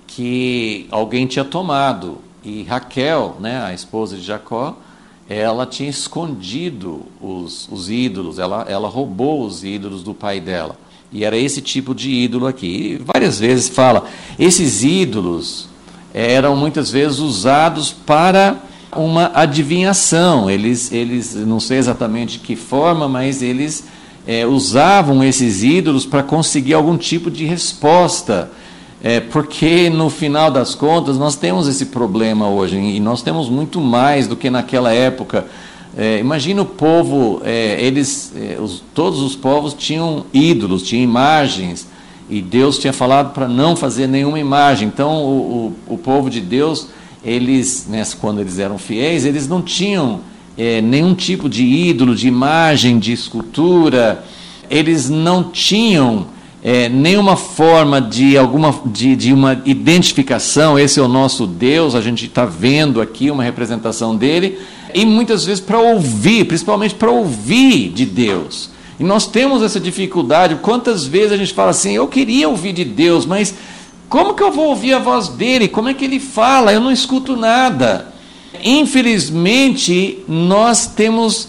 que alguém tinha tomado, e Raquel, né, a esposa de Jacó, ela tinha escondido os, os ídolos, ela, ela roubou os ídolos do pai dela. E era esse tipo de ídolo aqui. E várias vezes fala, esses ídolos eram muitas vezes usados para uma adivinhação. Eles, eles não sei exatamente de que forma, mas eles é, usavam esses ídolos para conseguir algum tipo de resposta. É, porque no final das contas nós temos esse problema hoje, e nós temos muito mais do que naquela época. É, imagina o povo, é, eles, é, os, todos os povos tinham ídolos, tinham imagens, e Deus tinha falado para não fazer nenhuma imagem. Então o, o, o povo de Deus, eles, né, quando eles eram fiéis, eles não tinham é, nenhum tipo de ídolo, de imagem, de escultura, eles não tinham É, nenhuma forma de, alguma, de, de uma identificação. Esse é o nosso Deus, a gente está vendo aqui uma representação dele, e muitas vezes para ouvir, principalmente para ouvir de Deus. E nós temos essa dificuldade. Quantas vezes a gente fala assim, eu queria ouvir de Deus, mas como que eu vou ouvir a voz dele? Como é que ele fala? Eu não escuto nada. Infelizmente, nós temos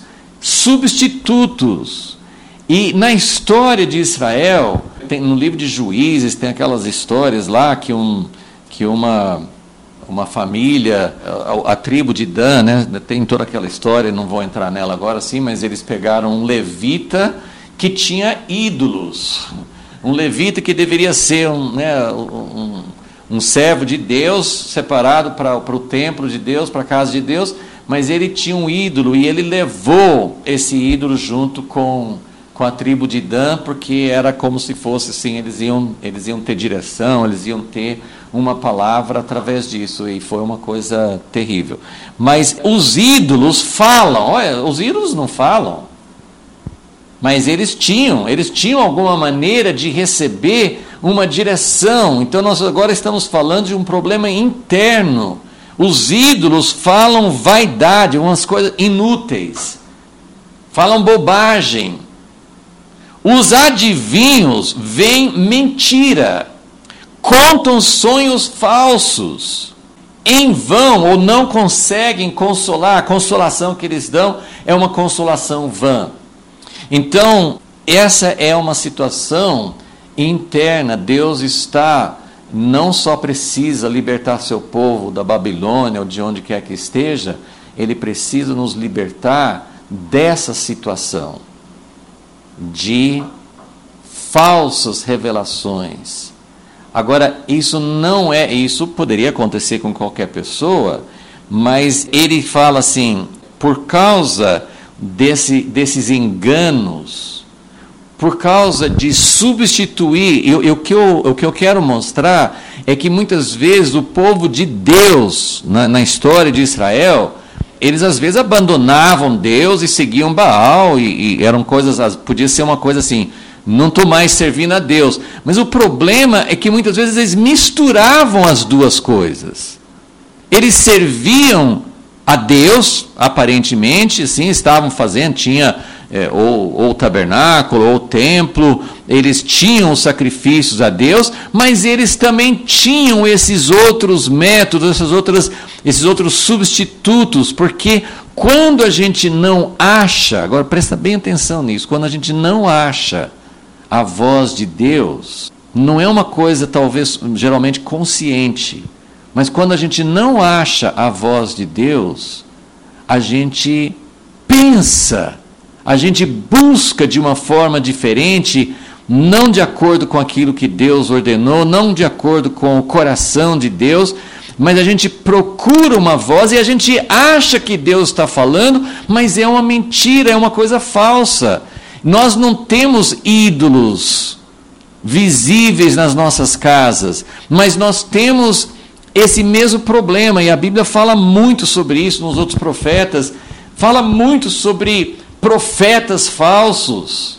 substitutos. E na história de Israel, tem, no livro de Juízes, tem aquelas histórias lá que, um, que uma, uma família, a, a tribo de Dan, né, tem toda aquela história, não vou entrar nela agora sim, mas eles pegaram um levita que tinha ídolos. Um levita que deveria ser um, né, um, um servo de Deus, separado para o templo de Deus, para a casa de Deus, mas ele tinha um ídolo e ele levou esse ídolo junto com... com a tribo de Dan, porque era como se fosse assim, eles iam, eles iam ter direção, eles iam ter uma palavra através disso, e foi uma coisa terrível. Mas os ídolos falam, olha, os ídolos não falam, mas eles tinham, eles tinham alguma maneira de receber uma direção. Então nós agora estamos falando de um problema interno. Os ídolos falam vaidade, umas coisas inúteis, falam bobagem. Os adivinhos veem mentira, contam sonhos falsos, em vão ou não conseguem consolar. A consolação que eles dão é uma consolação vã. Então, essa é uma situação interna. Deus está, não só precisa libertar seu povo da Babilônia ou de onde quer que esteja, Ele precisa nos libertar dessa situação de falsas revelações. Agora, isso não é, isso poderia acontecer com qualquer pessoa, mas ele fala assim, por causa desse, desses enganos, por causa de substituir, eu, eu, o, que eu, o que eu quero mostrar é que muitas vezes o povo de Deus, na, na história de Israel, eles às vezes abandonavam Deus e seguiam Baal, e, e eram coisas, podia ser uma coisa assim, não estou mais servindo a Deus. Mas o problema é que muitas vezes eles misturavam as duas coisas. Eles serviam a Deus, aparentemente, assim, estavam fazendo, tinha é, ou, ou o tabernáculo, ou o templo, eles tinham os sacrifícios a Deus, mas eles também tinham esses outros métodos, essas outras, esses outros substitutos, porque quando a gente não acha, agora presta bem atenção nisso, quando a gente não acha a voz de Deus, não é uma coisa talvez geralmente consciente, mas quando a gente não acha a voz de Deus, a gente pensa, a gente busca de uma forma diferente, não de acordo com aquilo que Deus ordenou, não de acordo com o coração de Deus, mas a gente procura uma voz e a gente acha que Deus está falando, mas é uma mentira, é uma coisa falsa. Nós não temos ídolos visíveis nas nossas casas, mas nós temos esse mesmo problema, e a Bíblia fala muito sobre isso nos outros profetas, fala muito sobre profetas falsos.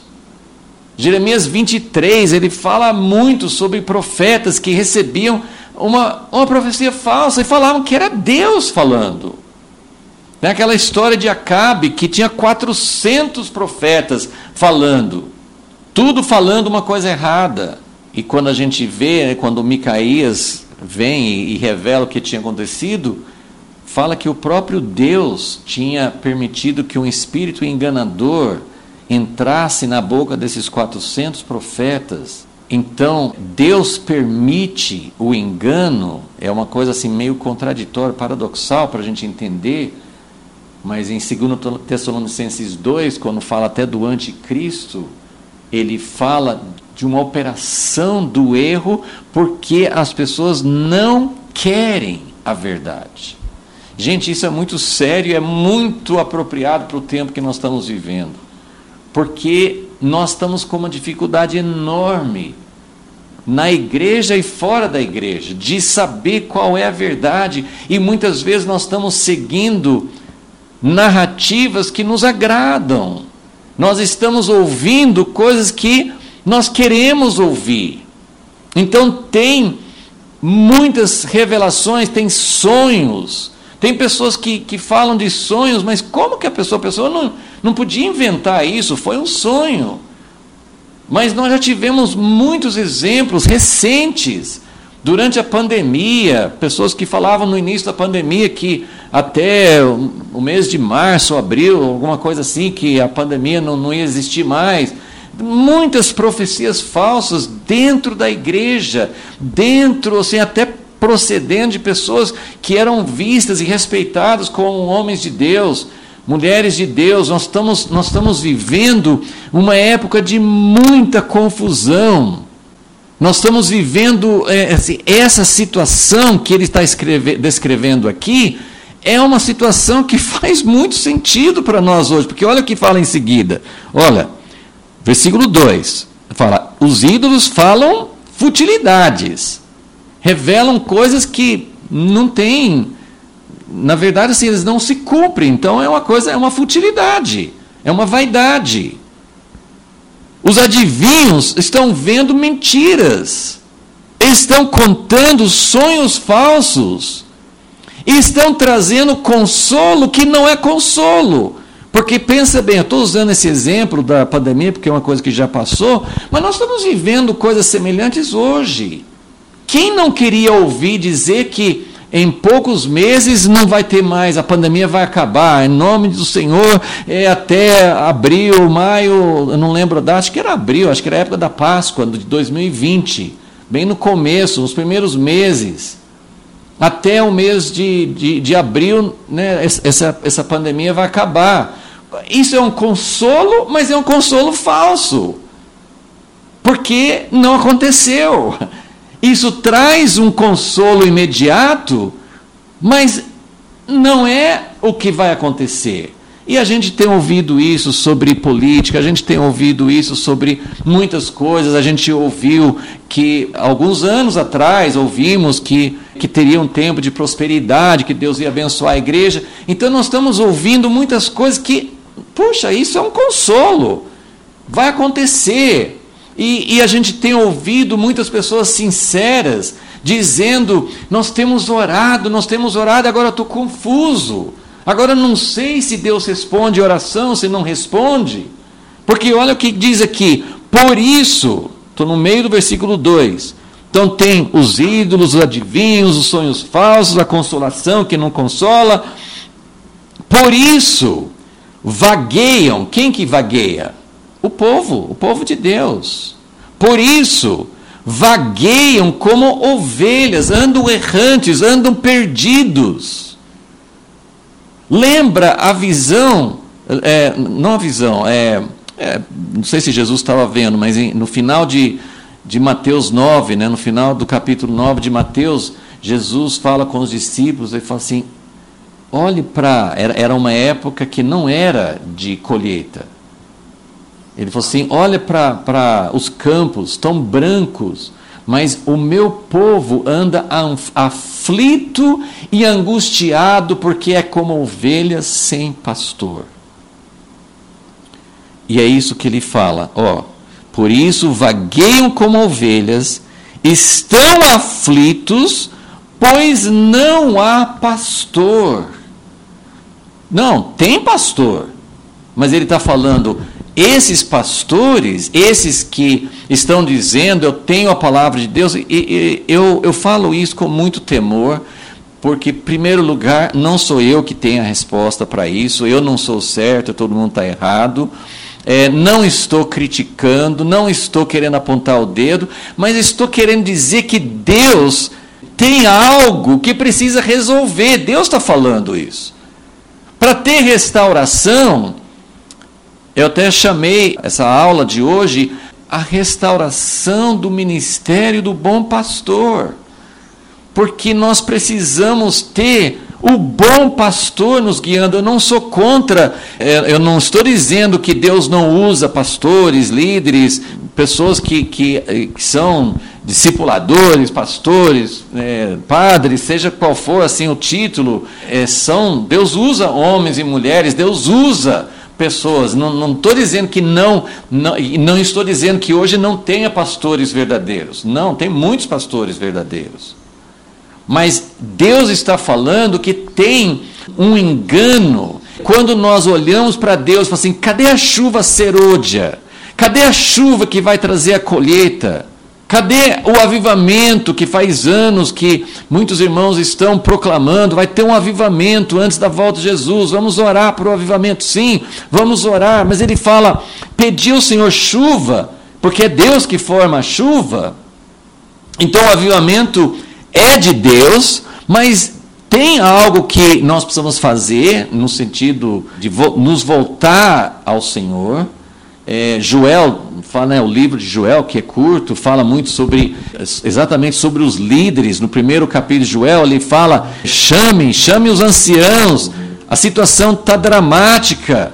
Jeremias vinte e três, ele fala muito sobre profetas que recebiam uma, uma profecia falsa e falavam que era Deus falando. Tem aquela história de Acabe, que tinha quatrocentos profetas falando, tudo falando uma coisa errada. E quando a gente vê, né, quando Micaías vem e, e revela o que tinha acontecido, fala que o próprio Deus tinha permitido que um espírito enganador entrasse na boca desses quatrocentos profetas. Então, Deus permite o engano, é uma coisa assim meio contraditória, paradoxal para a gente entender, mas em dois Tessalonicenses dois, quando fala até do anticristo, ele fala de uma operação do erro, porque as pessoas não querem a verdade. Gente, isso é muito sério, é muito apropriado para o tempo que nós estamos vivendo, porque nós estamos com uma dificuldade enorme, na igreja e fora da igreja, de saber qual é a verdade, e muitas vezes nós estamos seguindo narrativas que nos agradam, nós estamos ouvindo coisas que nós queremos ouvir. Então tem muitas revelações, tem sonhos, tem pessoas que, que falam de sonhos, mas como que a pessoa, a pessoa não, não podia inventar isso, foi um sonho. Mas nós já tivemos muitos exemplos recentes, durante a pandemia, pessoas que falavam no início da pandemia que até o mês de março, abril, alguma coisa assim, que a pandemia não, não ia existir mais. Muitas profecias falsas dentro da igreja, dentro, assim, até procedendo de pessoas que eram vistas e respeitadas como homens de Deus, mulheres de Deus. Nós estamos, nós estamos vivendo uma época de muita confusão. Nós estamos vivendo é, assim, essa situação que ele está escreve, descrevendo aqui, é uma situação que faz muito sentido para nós hoje, porque olha o que fala em seguida. Olha, versículo dois, fala, os ídolos falam futilidades, revelam coisas que não têm, na verdade, assim, eles não se cumprem, então é uma coisa, é uma futilidade, é uma vaidade. Os adivinhos estão vendo mentiras. Estão contando sonhos falsos. E estão trazendo consolo que não é consolo. Porque pensa bem, eu estou usando esse exemplo da pandemia porque é uma coisa que já passou, mas nós estamos vivendo coisas semelhantes hoje. Quem não queria ouvir dizer que em poucos meses não vai ter mais, a pandemia vai acabar, em nome do Senhor, é até abril, maio, eu não lembro a data, acho que era abril, acho que era a época da Páscoa de dois mil e vinte, bem no começo, nos primeiros meses, até o mês de, de, de abril, né, essa, essa pandemia vai acabar. Isso é um consolo, mas é um consolo falso, porque não aconteceu. Isso traz um consolo imediato, mas não é o que vai acontecer. E a gente tem ouvido isso sobre política, a gente tem ouvido isso sobre muitas coisas. A gente ouviu que, alguns anos atrás, ouvimos que, que teria um tempo de prosperidade, que Deus ia abençoar a igreja. Então nós estamos ouvindo muitas coisas que, puxa, isso é um consolo, vai acontecer. E, e a gente tem ouvido muitas pessoas sinceras dizendo, nós temos orado, nós temos orado, agora eu estou confuso. Agora eu não sei se Deus responde a oração, se não responde. Porque olha o que diz aqui, por isso, estou no meio do versículo dois. Então tem os ídolos, os adivinhos, os sonhos falsos, a consolação que não consola. Por isso, vagueiam. Quem que vagueia? O povo, o povo de Deus. Por isso, vagueiam como ovelhas, andam errantes, andam perdidos. Lembra a visão, é, não a visão, é, é, não sei se Jesus estava vendo, mas em, no final de, de Mateus nove, né, no final do capítulo nove de Mateus, Jesus fala com os discípulos, ele fala assim, olhe para, era, era uma época que não era de colheita. Ele falou assim, olha para os campos, tão brancos, mas o meu povo anda aflito e angustiado, porque é como ovelhas sem pastor. E é isso que ele fala, ó, por isso vagueiam como ovelhas, estão aflitos, pois não há pastor. Não, tem pastor, mas ele está falando, esses pastores, esses que estão dizendo, eu tenho a palavra de Deus, e, e eu, eu falo isso com muito temor, porque, em primeiro lugar, não sou eu que tenho a resposta para isso, eu não sou certo, todo mundo está errado, é, não estou criticando, não estou querendo apontar o dedo, mas estou querendo dizer que Deus tem algo que precisa resolver, Deus está falando isso. Para ter restauração, eu até chamei essa aula de hoje a restauração do ministério do bom pastor, porque nós precisamos ter o bom pastor nos guiando. Eu não sou contra, eu não estou dizendo que Deus não usa pastores, líderes, pessoas que, que, que são discipuladores, pastores, é, padres, seja qual for assim o título, é, são, Deus usa homens e mulheres, Deus usa pessoas, não estou dizendo que não, não, não estou dizendo que hoje não tenha pastores verdadeiros, não, tem muitos pastores verdadeiros, mas Deus está falando que tem um engano, quando nós olhamos para Deus e falamos assim, cadê a chuva serôdia? Cadê a chuva que vai trazer a colheita? Cadê o avivamento que faz anos que muitos irmãos estão proclamando? Vai ter um avivamento antes da volta de Jesus. Vamos orar para o avivamento, sim, vamos orar. Mas ele fala, pediu o Senhor chuva, porque é Deus que forma a chuva. Então o avivamento é de Deus, mas tem algo que nós precisamos fazer, no sentido de vo- nos voltar ao Senhor. É, Joel, fala, né, o livro de Joel, que é curto, fala muito sobre, exatamente sobre os líderes. No primeiro capítulo de Joel, ele fala, chame, chame os anciãos, a situação está dramática,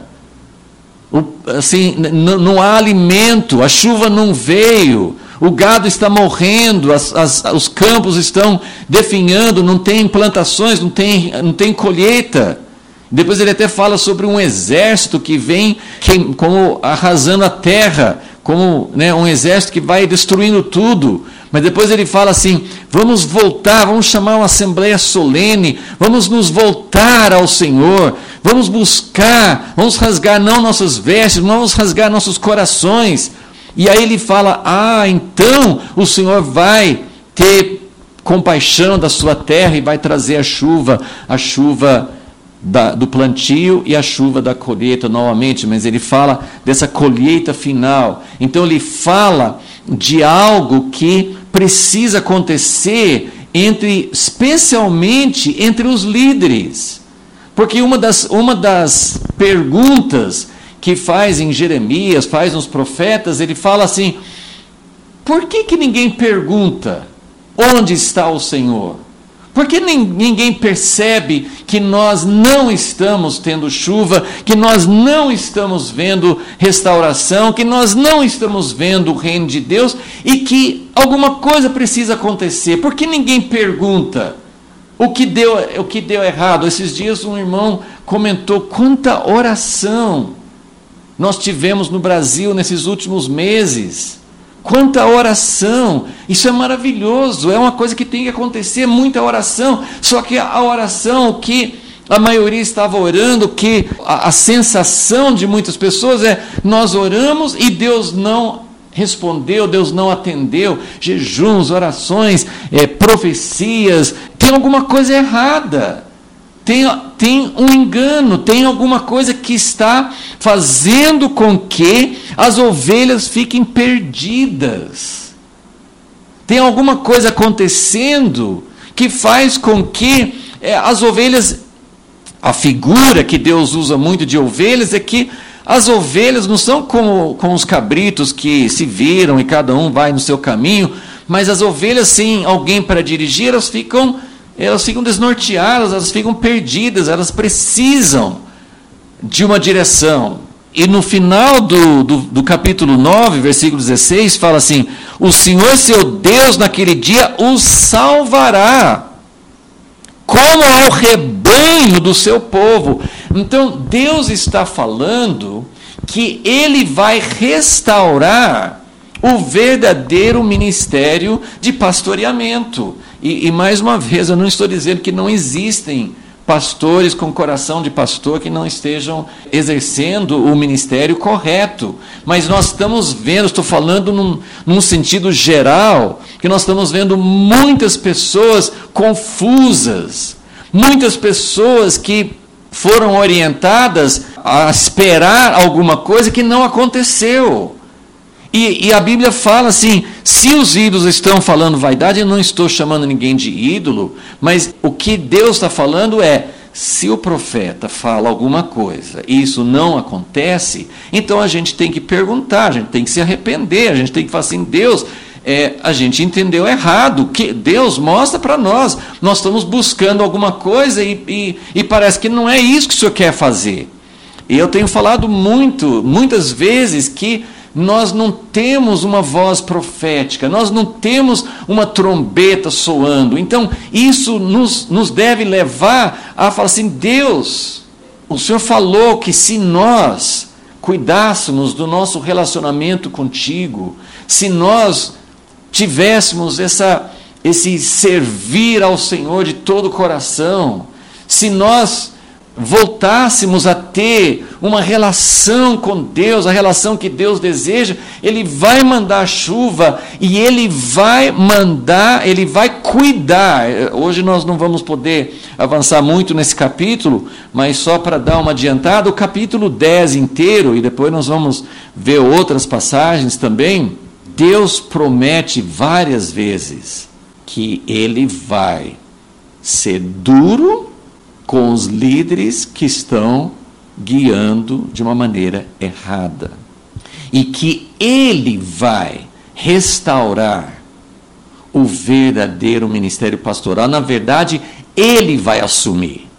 o, assim, n- não há alimento, a chuva não veio, o gado está morrendo, as, as, os campos estão definhando, não tem plantações, não tem, não tem colheita. Depois ele até fala sobre um exército que vem que, como arrasando a terra como né, um exército que vai destruindo tudo. Mas depois ele fala assim, vamos voltar, vamos chamar uma assembleia solene, vamos nos voltar ao Senhor, vamos buscar, vamos rasgar não nossas vestes, vamos rasgar nossos corações. E aí ele fala, ah, então o Senhor vai ter compaixão da sua terra e vai trazer a chuva, a chuva da, do plantio e a chuva da colheita novamente. Mas ele fala dessa colheita final. Então ele fala de algo que precisa acontecer entre, especialmente entre os líderes. Porque uma das, uma das perguntas que faz em Jeremias, faz nos profetas, ele fala assim, por que que ninguém pergunta onde está o Senhor? Por que ninguém percebe que nós não estamos tendo chuva, que nós não estamos vendo restauração, que nós não estamos vendo o reino de Deus e que alguma coisa precisa acontecer? Por que ninguém pergunta o que deu, o que deu errado? Esses dias um irmão comentou quanta oração nós tivemos no Brasil nesses últimos meses. Quanta oração, isso é maravilhoso, é uma coisa que tem que acontecer, muita oração, só que a oração que a maioria estava orando, que a, a sensação de muitas pessoas é, nós oramos e Deus não respondeu, Deus não atendeu, jejuns, orações, é, profecias, tem alguma coisa errada. Tem, tem um engano, tem alguma coisa que está fazendo com que as ovelhas fiquem perdidas. Tem alguma coisa acontecendo que faz com que é, as ovelhas, a figura que Deus usa muito de ovelhas é que as ovelhas não são como, como os cabritos que se viram e cada um vai no seu caminho, mas as ovelhas, sem alguém para dirigir, elas ficam... elas ficam desnorteadas, elas ficam perdidas, elas precisam de uma direção. E no final do, do, do capítulo nove, versículo dezesseis, fala assim, o Senhor seu Deus naquele dia os salvará, como ao rebanho do seu povo. Então Deus está falando que Ele vai restaurar o verdadeiro ministério de pastoreamento. E, e mais uma vez, eu não estou dizendo que não existem pastores com coração de pastor que não estejam exercendo o ministério correto. Mas nós estamos vendo, estou falando num, num sentido geral, que nós estamos vendo muitas pessoas confusas, muitas pessoas que foram orientadas a esperar alguma coisa que não aconteceu. E, e a Bíblia fala assim, se os ídolos estão falando vaidade, eu não estou chamando ninguém de ídolo, mas o que Deus está falando é, se o profeta fala alguma coisa e isso não acontece, então a gente tem que perguntar, a gente tem que se arrepender, a gente tem que falar assim, Deus, é, a gente entendeu errado, que Deus mostra para nós, nós estamos buscando alguma coisa e, e, e parece que não é isso que o Senhor quer fazer. E eu tenho falado muito, muitas vezes que nós não temos uma voz profética, nós não temos uma trombeta soando. Então, isso nos, nos deve levar a falar assim, Deus, o Senhor falou que se nós cuidássemos do nosso relacionamento contigo, se nós tivéssemos essa, esse servir ao Senhor de todo o coração, se nós voltássemos a ter uma relação com Deus, a relação que Deus deseja, Ele vai mandar chuva e Ele vai mandar, Ele vai cuidar. Hoje nós não vamos poder avançar muito nesse capítulo, mas só para dar uma adiantada, o capítulo dez inteiro, e depois nós vamos ver outras passagens também, Deus promete várias vezes que Ele vai ser duro com os líderes que estão guiando de uma maneira errada. E que Ele vai restaurar o verdadeiro ministério pastoral. Na verdade, Ele vai assumir.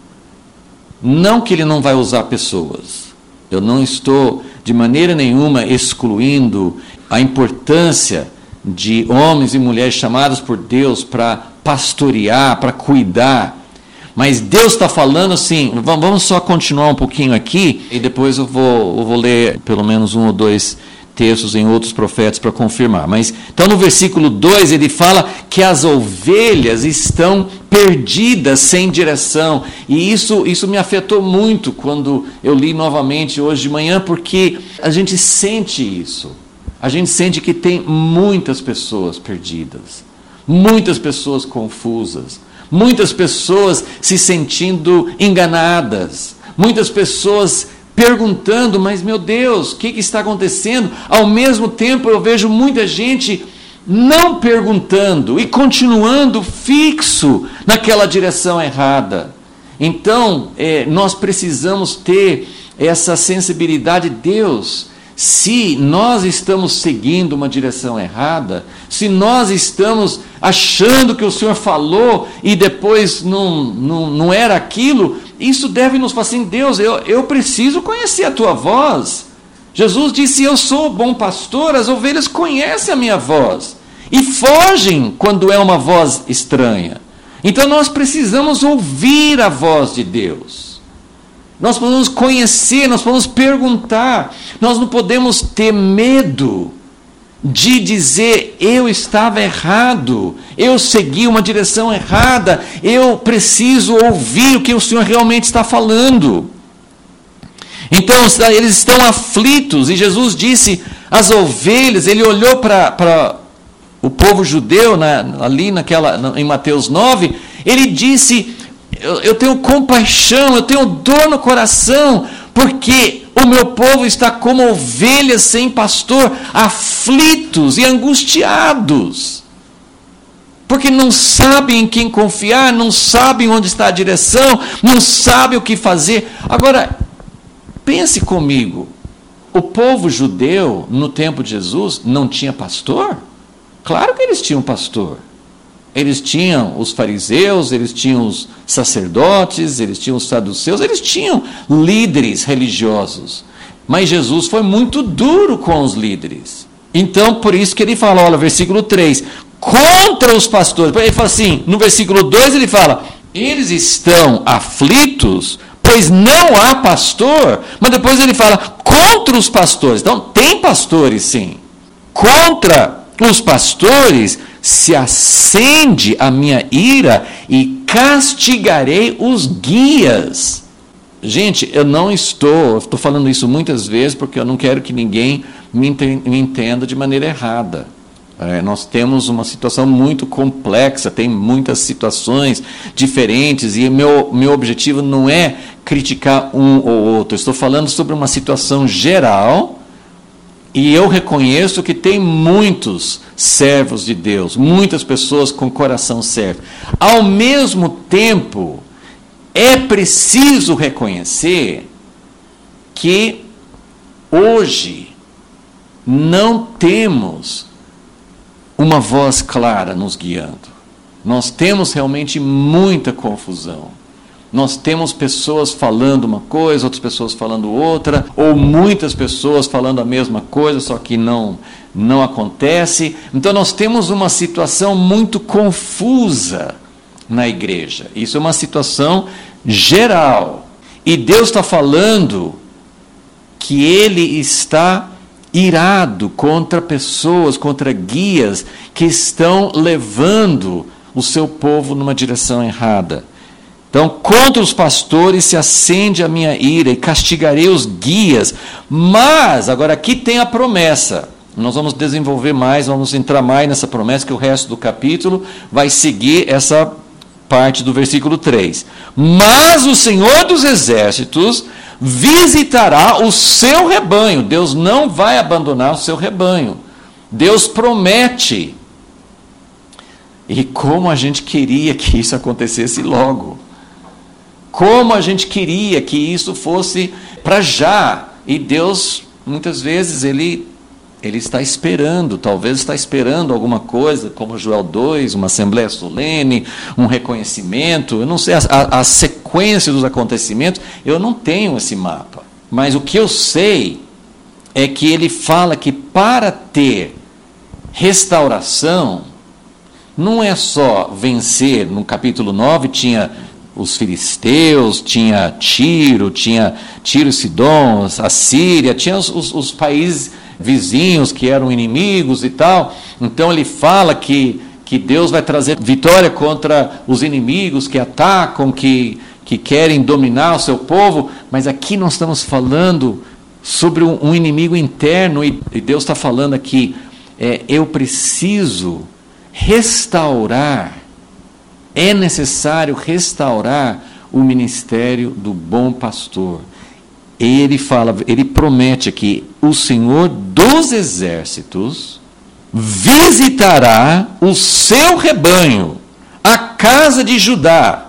Não que Ele não vai usar pessoas. Eu não estou de maneira nenhuma excluindo a importância de homens e mulheres chamados por Deus para pastorear, para cuidar. Mas Deus está falando assim, vamos só continuar um pouquinho aqui, e depois eu vou, eu vou ler pelo menos um ou dois textos em outros profetas para confirmar. Mas então no versículo dois ele fala que as ovelhas estão perdidas, sem direção. E isso, isso me afetou muito quando eu li novamente hoje de manhã, porque a gente sente isso. A gente sente que tem muitas pessoas perdidas, muitas pessoas confusas, muitas pessoas se sentindo enganadas, muitas pessoas perguntando, mas meu Deus, o que, que está acontecendo? Ao mesmo tempo eu vejo muita gente não perguntando e continuando fixo naquela direção errada. Então, é, nós precisamos ter essa sensibilidade de Deus. Se nós estamos seguindo uma direção errada, se nós estamos achando que o Senhor falou e depois não, não, não era aquilo, isso deve nos falar assim, Deus, eu, eu preciso conhecer a tua voz. Jesus disse, eu sou o bom pastor, as ovelhas conhecem a minha voz e fogem quando é uma voz estranha. Então nós precisamos ouvir a voz de Deus. Nós podemos conhecer, nós podemos perguntar, nós não podemos ter medo de dizer, eu estava errado, eu segui uma direção errada, eu preciso ouvir o que o Senhor realmente está falando. Então, eles estão aflitos, e Jesus disse, as ovelhas, ele olhou para, para o povo judeu, na, ali naquela, em Mateus nove, ele disse, eu, eu tenho compaixão, eu tenho dor no coração, porque o meu povo está como ovelhas sem pastor, aflitos e angustiados, porque não sabem em quem confiar, não sabem onde está a direção, não sabem o que fazer. Agora, pense comigo, o povo judeu, no tempo de Jesus, não tinha pastor? Claro que eles tinham pastor. Eles tinham os fariseus, eles tinham os sacerdotes, eles tinham os saduceus, eles tinham líderes religiosos. Mas Jesus foi muito duro com os líderes. Então, por isso que ele fala, olha, versículo três, contra os pastores. Ele fala assim, no versículo dois ele fala, eles estão aflitos, pois não há pastor. Mas depois ele fala, contra os pastores. Então, tem pastores sim. Contra os pastores se acende a minha ira e castigarei os guias. Gente, eu não estou, estou falando isso muitas vezes porque eu não quero que ninguém me entenda de maneira errada. É, nós temos uma situação muito complexa, tem muitas situações diferentes e meu, meu objetivo não é criticar um ou outro. Estou falando sobre uma situação geral. E eu reconheço que tem muitos servos de Deus, muitas pessoas com coração certo. Ao mesmo tempo, é preciso reconhecer que hoje não temos uma voz clara nos guiando. Nós temos realmente muita confusão. Nós temos pessoas falando uma coisa, outras pessoas falando outra, ou muitas pessoas falando a mesma coisa, só que não, não acontece. Então nós temos uma situação muito confusa na igreja. Isso é uma situação geral. E Deus está falando que Ele está irado contra pessoas, contra guias que estão levando o seu povo numa direção errada. Então, contra os pastores se acende a minha ira e castigarei os guias. Mas, agora aqui tem a promessa. Nós vamos desenvolver mais, vamos entrar mais nessa promessa, que o resto do capítulo vai seguir essa parte do versículo três. Mas o Senhor dos Exércitos visitará o seu rebanho. Deus não vai abandonar o seu rebanho. Deus promete. E como a gente queria que isso acontecesse logo. Como a gente queria que isso fosse para já. E Deus, muitas vezes, Ele, ele está esperando, talvez está esperando alguma coisa, como Joel dois, uma assembleia solene, um reconhecimento. Eu não sei, a, a, a sequência dos acontecimentos, eu não tenho esse mapa. Mas o que eu sei é que Ele fala que para ter restauração, não é só vencer. No capítulo nove tinha os filisteus, tinha Tiro, tinha Tiro e Sidom, a Síria, tinha os, os, os países vizinhos que eram inimigos e tal. Então ele fala que, que Deus vai trazer vitória contra os inimigos que atacam, que, que querem dominar o seu povo. Mas aqui nós estamos falando sobre um, um inimigo interno, e, e Deus está falando aqui, é, eu preciso restaurar, é necessário restaurar o ministério do bom pastor. Ele fala, ele promete aqui, o Senhor dos exércitos visitará o seu rebanho, a casa de Judá,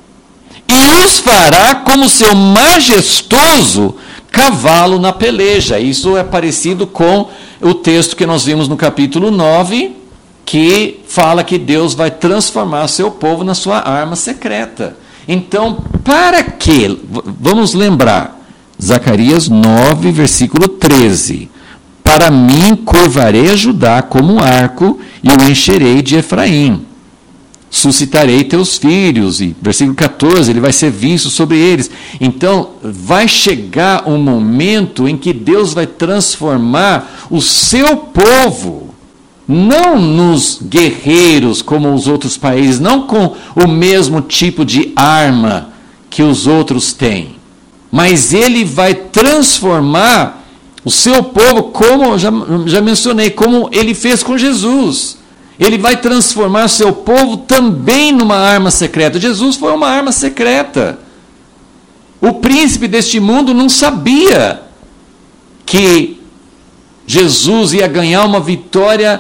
e os fará como seu majestoso cavalo na peleja. Isso é parecido com o texto que nós vimos no capítulo nove, que fala que Deus vai transformar seu povo na sua arma secreta. Então, para que? Vamos lembrar, Zacarias nove, versículo treze. Para mim curvarei a Judá como um arco, e o encherei de Efraim. Suscitarei teus filhos, e versículo catorze, ele vai ser visto sobre eles. Então, vai chegar um momento em que Deus vai transformar o seu povo, não nos guerreiros como os outros países, não com o mesmo tipo de arma que os outros têm, mas ele vai transformar o seu povo, como já, já mencionei, como ele fez com Jesus. Ele vai transformar seu povo também numa arma secreta. Jesus foi uma arma secreta. O príncipe deste mundo não sabia que Jesus ia ganhar uma vitória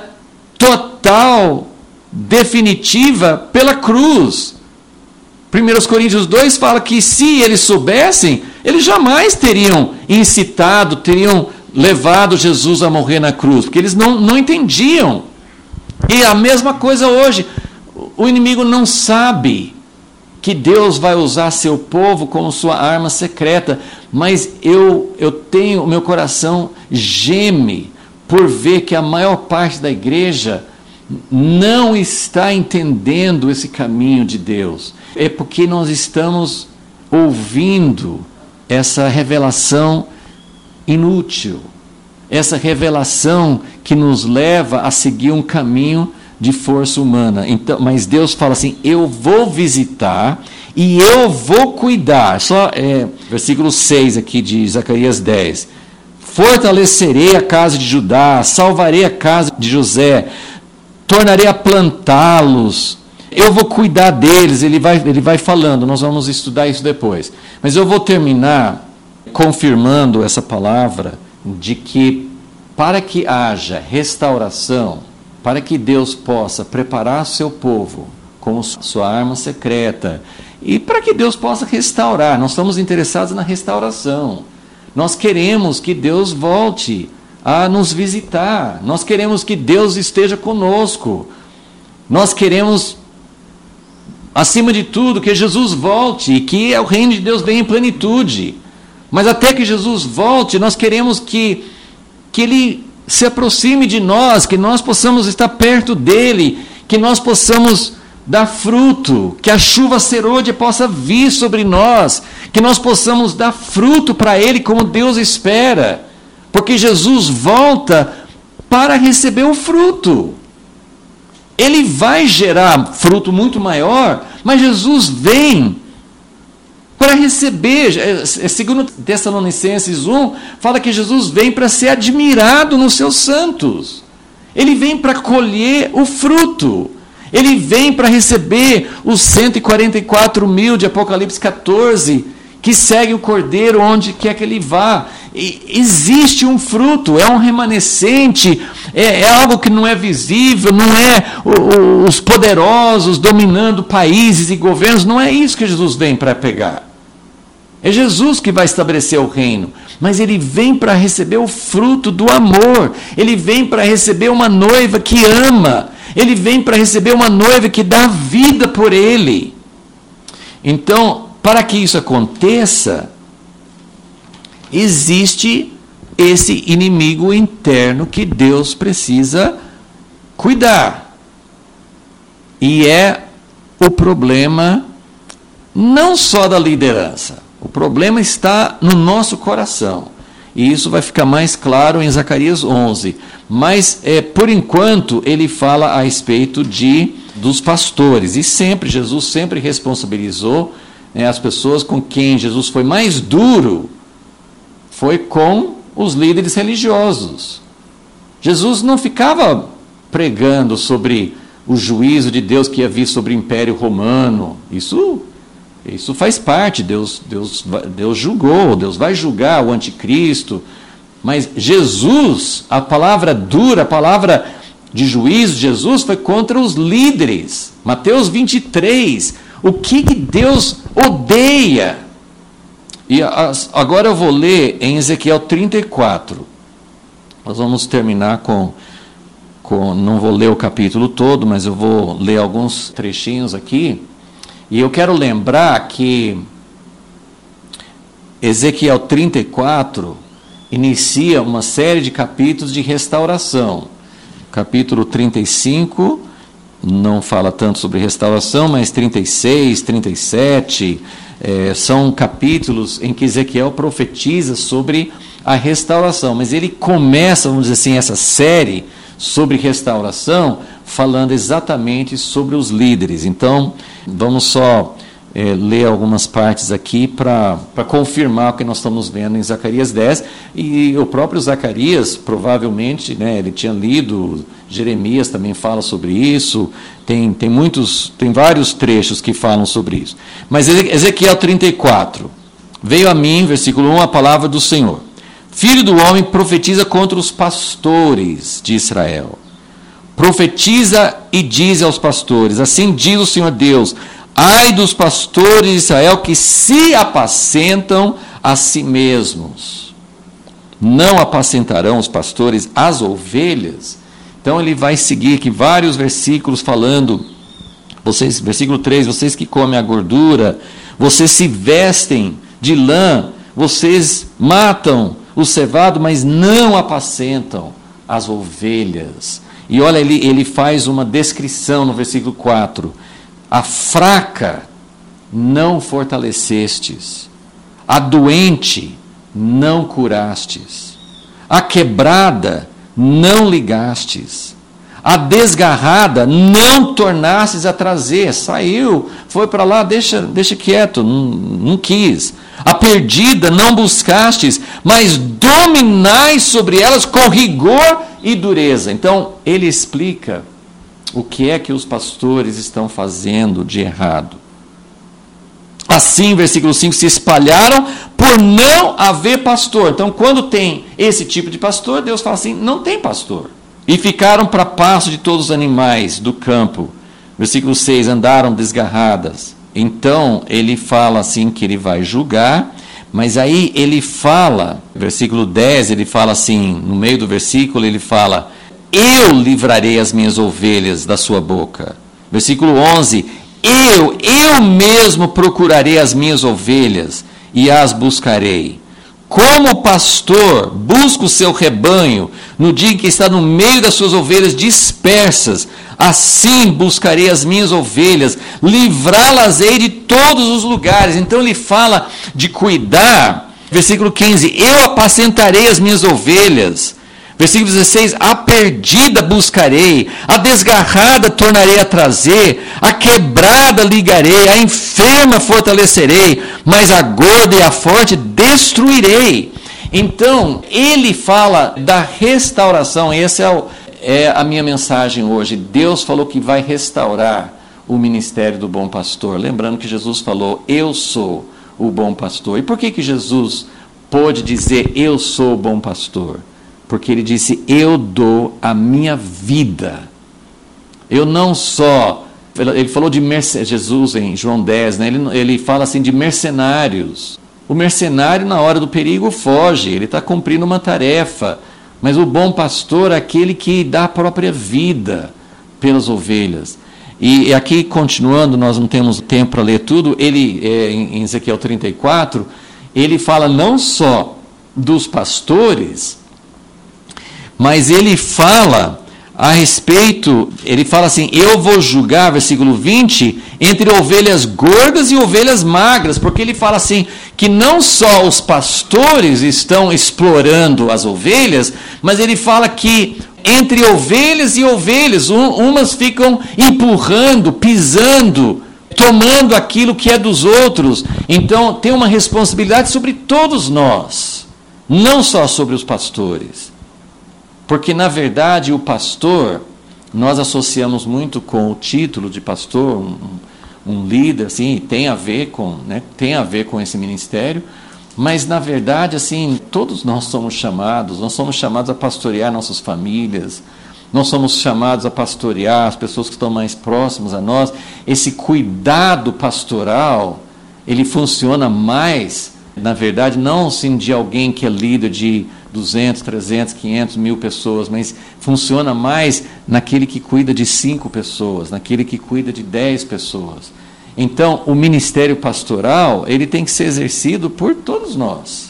total, definitiva, pela cruz. primeira Coríntios dois fala que se eles soubessem, eles jamais teriam incitado, teriam levado Jesus a morrer na cruz, porque eles não, não entendiam. E a mesma coisa hoje, o inimigo não sabe que Deus vai usar seu povo como sua arma secreta, mas eu, eu tenho, o meu coração geme por ver que a maior parte da igreja não está entendendo esse caminho de Deus. É porque nós estamos ouvindo essa revelação inútil, essa revelação que nos leva a seguir um caminho de força humana. Então, mas Deus fala assim, eu vou visitar e eu vou cuidar. Só é, versículo seis aqui de Zacarias dez. Fortalecerei a casa de Judá, salvarei a casa de José, tornarei a plantá-los, eu vou cuidar deles. Ele vai, ele vai falando, nós vamos estudar isso depois. Mas eu vou terminar confirmando essa palavra de que para que haja restauração, para que Deus possa preparar seu povo como sua arma secreta, e para que Deus possa restaurar, nós estamos interessados na restauração. Nós queremos que Deus volte a nos visitar, nós queremos que Deus esteja conosco, nós queremos, acima de tudo, que Jesus volte e que o reino de Deus venha em plenitude. Mas até que Jesus volte, nós queremos que, que Ele se aproxime de nós, que nós possamos estar perto dEle, que nós possamos dar fruto, que a chuva serôdia possa vir sobre nós, que nós possamos dar fruto para Ele como Deus espera, porque Jesus volta para receber o fruto. Ele vai gerar fruto muito maior, mas Jesus vem para receber. Segundo Tessalonicenses um, fala que Jesus vem para ser admirado nos seus santos. Ele vem para colher o fruto. Ele vem para receber os cento e quarenta e quatro mil de Apocalipse catorze, que segue o Cordeiro onde quer que ele vá. E existe um fruto, é um remanescente, é, é algo que não é visível, não é o, o, os poderosos dominando países e governos, não é isso que Jesus vem para pegar. É Jesus que vai estabelecer o reino, mas ele vem para receber o fruto do amor, ele vem para receber uma noiva que ama, ele vem para receber uma noiva que dá vida por ele. Então, para que isso aconteça, existe esse inimigo interno que Deus precisa cuidar. E é o problema não só da liderança. O problema está no nosso coração. E isso vai ficar mais claro em Zacarias onze. Mas, é, por enquanto, ele fala a respeito de, dos pastores. E sempre, Jesus sempre responsabilizou, né, as pessoas com quem Jesus foi mais duro, foi com os líderes religiosos. Jesus não ficava pregando sobre o juízo de Deus que ia vir sobre o Império Romano. Isso... Isso faz parte, Deus, Deus, Deus julgou, Deus vai julgar o anticristo, mas Jesus, a palavra dura, a palavra de juízo de Jesus foi contra os líderes. Mateus vinte e três, o que, que Deus odeia? E agora eu vou ler em Ezequiel trinta e quatro, nós vamos terminar com, com, não vou ler o capítulo todo, mas eu vou ler alguns trechinhos aqui. E eu quero lembrar que Ezequiel trinta e quatro inicia uma série de capítulos de restauração. Capítulo trinta e cinco não fala tanto sobre restauração, mas trinta e seis, trinta e sete é, são capítulos em que Ezequiel profetiza sobre a restauração. Mas ele começa, vamos dizer assim, essa série sobre restauração, falando exatamente sobre os líderes. Então, vamos só é, ler algumas partes aqui para confirmar o que nós estamos vendo em Zacarias dez. E o próprio Zacarias, provavelmente, né, ele tinha lido, Jeremias também fala sobre isso, tem, tem, muitos, tem vários trechos que falam sobre isso. Mas Ezequiel trinta e quatro, veio a mim, versículo um, a palavra do Senhor. Filho do homem, profetiza contra os pastores de Israel. Profetiza e diz aos pastores, assim diz o Senhor Deus, ai dos pastores de Israel que se apacentam a si mesmos. Não apacentarão os pastores as ovelhas? Então ele vai seguir aqui vários versículos falando, vocês, versículo três, vocês que comem a gordura, vocês se vestem de lã, vocês matam o cevado, mas não apacentam as ovelhas. E olha, ele, ele faz uma descrição no versículo quatro. A fraca não fortalecestes, a doente não curastes, a quebrada não ligastes, a desgarrada não tornastes a trazer. Saiu, foi para lá, deixa, deixa quieto, não, não quis. A perdida não buscastes, mas dominais sobre elas com rigor e dureza. Então, ele explica o que é que os pastores estão fazendo de errado. Assim, versículo cinco, se espalharam por não haver pastor. Então, quando tem esse tipo de pastor, Deus fala assim, não tem pastor. E ficaram para pasto de todos os animais do campo. Versículo seis, andaram desgarradas. Então, ele fala assim que ele vai julgar, mas aí ele fala, versículo dez, ele fala assim, no meio do versículo, ele fala, eu livrarei as minhas ovelhas da sua boca. Versículo onze, eu, eu mesmo procurarei as minhas ovelhas e as buscarei. Como o pastor busca o seu rebanho no dia em que está no meio das suas ovelhas dispersas, assim buscarei as minhas ovelhas, livrá-las-ei de todos os lugares. Então ele fala de cuidar. Versículo quinze, eu apacentarei as minhas ovelhas. Versículo dezesseis, a perdida buscarei, a desgarrada tornarei a trazer, a quebrada ligarei, a enferma fortalecerei, mas a gorda e a forte destruirei. Então, ele fala da restauração, essa é, o, é a minha mensagem hoje. Deus falou que vai restaurar o ministério do bom pastor. Lembrando que Jesus falou, eu sou o bom pastor. E por que que Jesus pôde dizer, eu sou o bom pastor? Porque ele disse, eu dou a minha vida. Eu não só, ele falou de mercenários, Jesus em João dez, né? ele, ele fala assim de mercenários. O mercenário na hora do perigo foge, ele está cumprindo uma tarefa. Mas o bom pastor é aquele que dá a própria vida pelas ovelhas. E aqui, continuando, nós não temos tempo para ler tudo, ele, é, em Ezequiel trinta e quatro, ele fala não só dos pastores, mas ele fala a respeito, ele fala assim, eu vou julgar, versículo vinte, entre ovelhas gordas e ovelhas magras, porque ele fala assim, que não só os pastores estão explorando as ovelhas, mas ele fala que entre ovelhas e ovelhas, um, umas ficam empurrando, pisando, tomando aquilo que é dos outros. Então tem uma responsabilidade sobre todos nós, não só sobre os pastores. Porque, na verdade, o pastor, nós associamos muito com o título de pastor, um, um líder, assim, tem a ver com, né, tem a ver com esse ministério, mas, na verdade, assim, todos nós somos chamados, nós somos chamados a pastorear nossas famílias, nós somos chamados a pastorear as pessoas que estão mais próximas a nós. Esse cuidado pastoral, ele funciona mais, na verdade, não assim, de alguém que é líder de duzentos, trezentos, quinhentos, mil pessoas, mas funciona mais naquele que cuida de cinco pessoas, naquele que cuida de dez pessoas. Então, o ministério pastoral, ele tem que ser exercido por todos nós.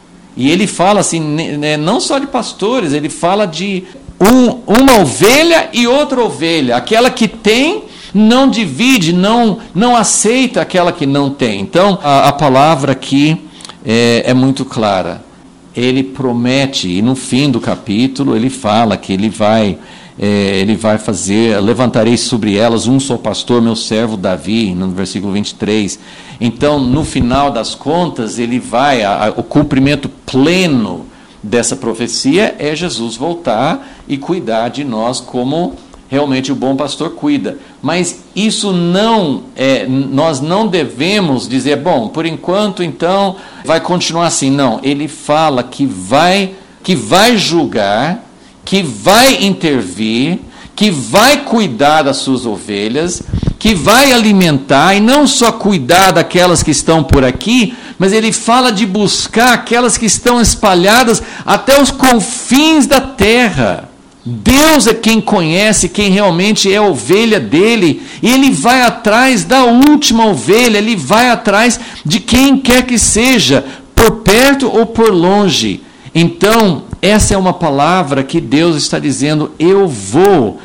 E ele fala assim, né, não só de pastores, ele fala de um, uma ovelha e outra ovelha. Aquela que tem, não divide, não, não aceita aquela que não tem. Então, a, a palavra aqui é, é muito clara. Ele promete, e no fim do capítulo ele fala que ele vai, é, ele vai fazer, levantarei sobre elas um só pastor, meu servo Davi, no versículo vinte e três. Então, no final das contas, ele vai, a, a, o cumprimento pleno dessa profecia é Jesus voltar e cuidar de nós como realmente o bom pastor cuida. Mas isso não, é, nós não devemos dizer, bom, por enquanto então vai continuar assim. Não, ele fala que vai, que vai julgar, que vai intervir, que vai cuidar das suas ovelhas, que vai alimentar, e não só cuidar daquelas que estão por aqui, mas ele fala de buscar aquelas que estão espalhadas até os confins da terra. Deus é quem conhece, quem realmente é a ovelha dele, e ele vai atrás da última ovelha, ele vai atrás de quem quer que seja, por perto ou por longe. Então, essa é uma palavra que Deus está dizendo, eu vou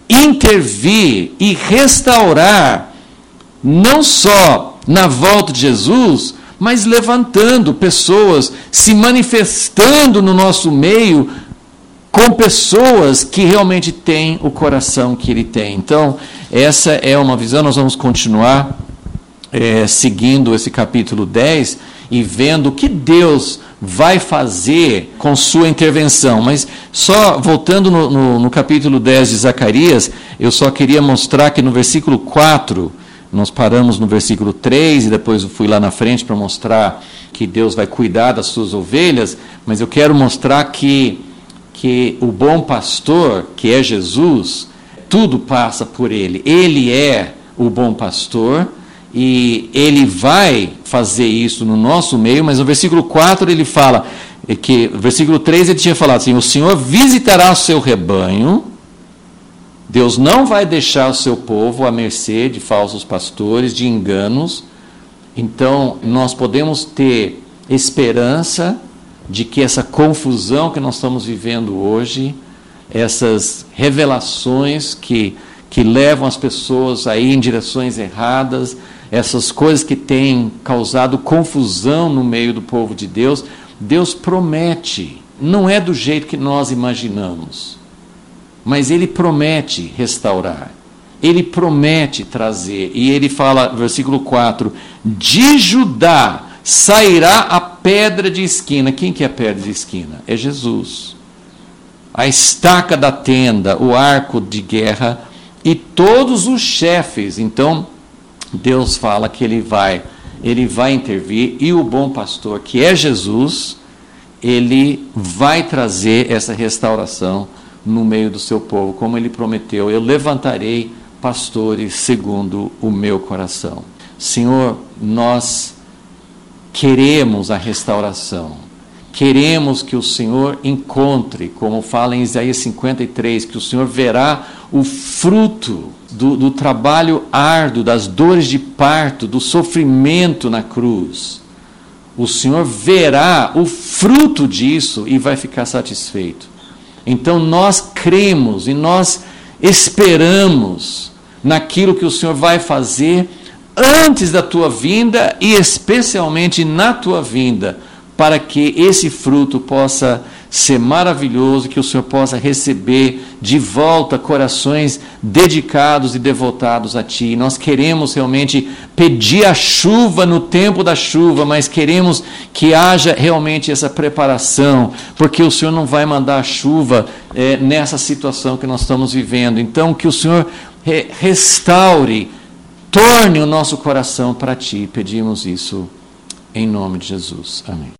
intervir e restaurar, não só na volta de Jesus, mas levantando pessoas, se manifestando no nosso meio, com pessoas que realmente têm o coração que ele tem. Então, essa é uma visão. Nós vamos continuar é, seguindo esse capítulo dez e vendo o que Deus vai fazer com sua intervenção. Mas só voltando no, no, no capítulo dez de Zacarias, eu só queria mostrar que no versículo quatro, nós paramos no versículo três e depois eu fui lá na frente para mostrar que Deus vai cuidar das suas ovelhas, mas eu quero mostrar que que o bom pastor, que é Jesus, tudo passa por ele. Ele é o bom pastor e ele vai fazer isso no nosso meio, mas no versículo quatro ele fala, que, no versículo três ele tinha falado assim, o Senhor visitará o seu rebanho, Deus não vai deixar o seu povo à mercê de falsos pastores, de enganos. Então nós podemos ter esperança de que essa confusão que nós estamos vivendo hoje, essas revelações que, que levam as pessoas aí em direções erradas, essas coisas que têm causado confusão no meio do povo de Deus, Deus promete, não é do jeito que nós imaginamos, mas Ele promete restaurar, Ele promete trazer, e Ele fala, versículo quatro, de Judá sairá a pedra de esquina. Quem que é a pedra de esquina? É Jesus. A estaca da tenda, o arco de guerra e todos os chefes. Então, Deus fala que Ele vai, Ele vai intervir, e o bom pastor, que é Jesus, Ele vai trazer essa restauração no meio do seu povo, como Ele prometeu. Eu levantarei pastores segundo o meu coração. Senhor, nós queremos a restauração, queremos que o Senhor encontre, como fala em Isaías cinquenta e três, que o Senhor verá o fruto do, do trabalho árduo, das dores de parto, do sofrimento na cruz. O Senhor verá o fruto disso e vai ficar satisfeito. Então nós cremos e nós esperamos naquilo que o Senhor vai fazer antes da tua vinda e especialmente na tua vinda, para que esse fruto possa ser maravilhoso, que o Senhor possa receber de volta corações dedicados e devotados a Ti. Nós queremos realmente pedir a chuva no tempo da chuva, mas queremos que haja realmente essa preparação, porque o Senhor não vai mandar a chuva é, nessa situação que nós estamos vivendo. Então, que o Senhor re- restaure, torne o nosso coração para Ti. Pedimos isso em nome de Jesus. Amém.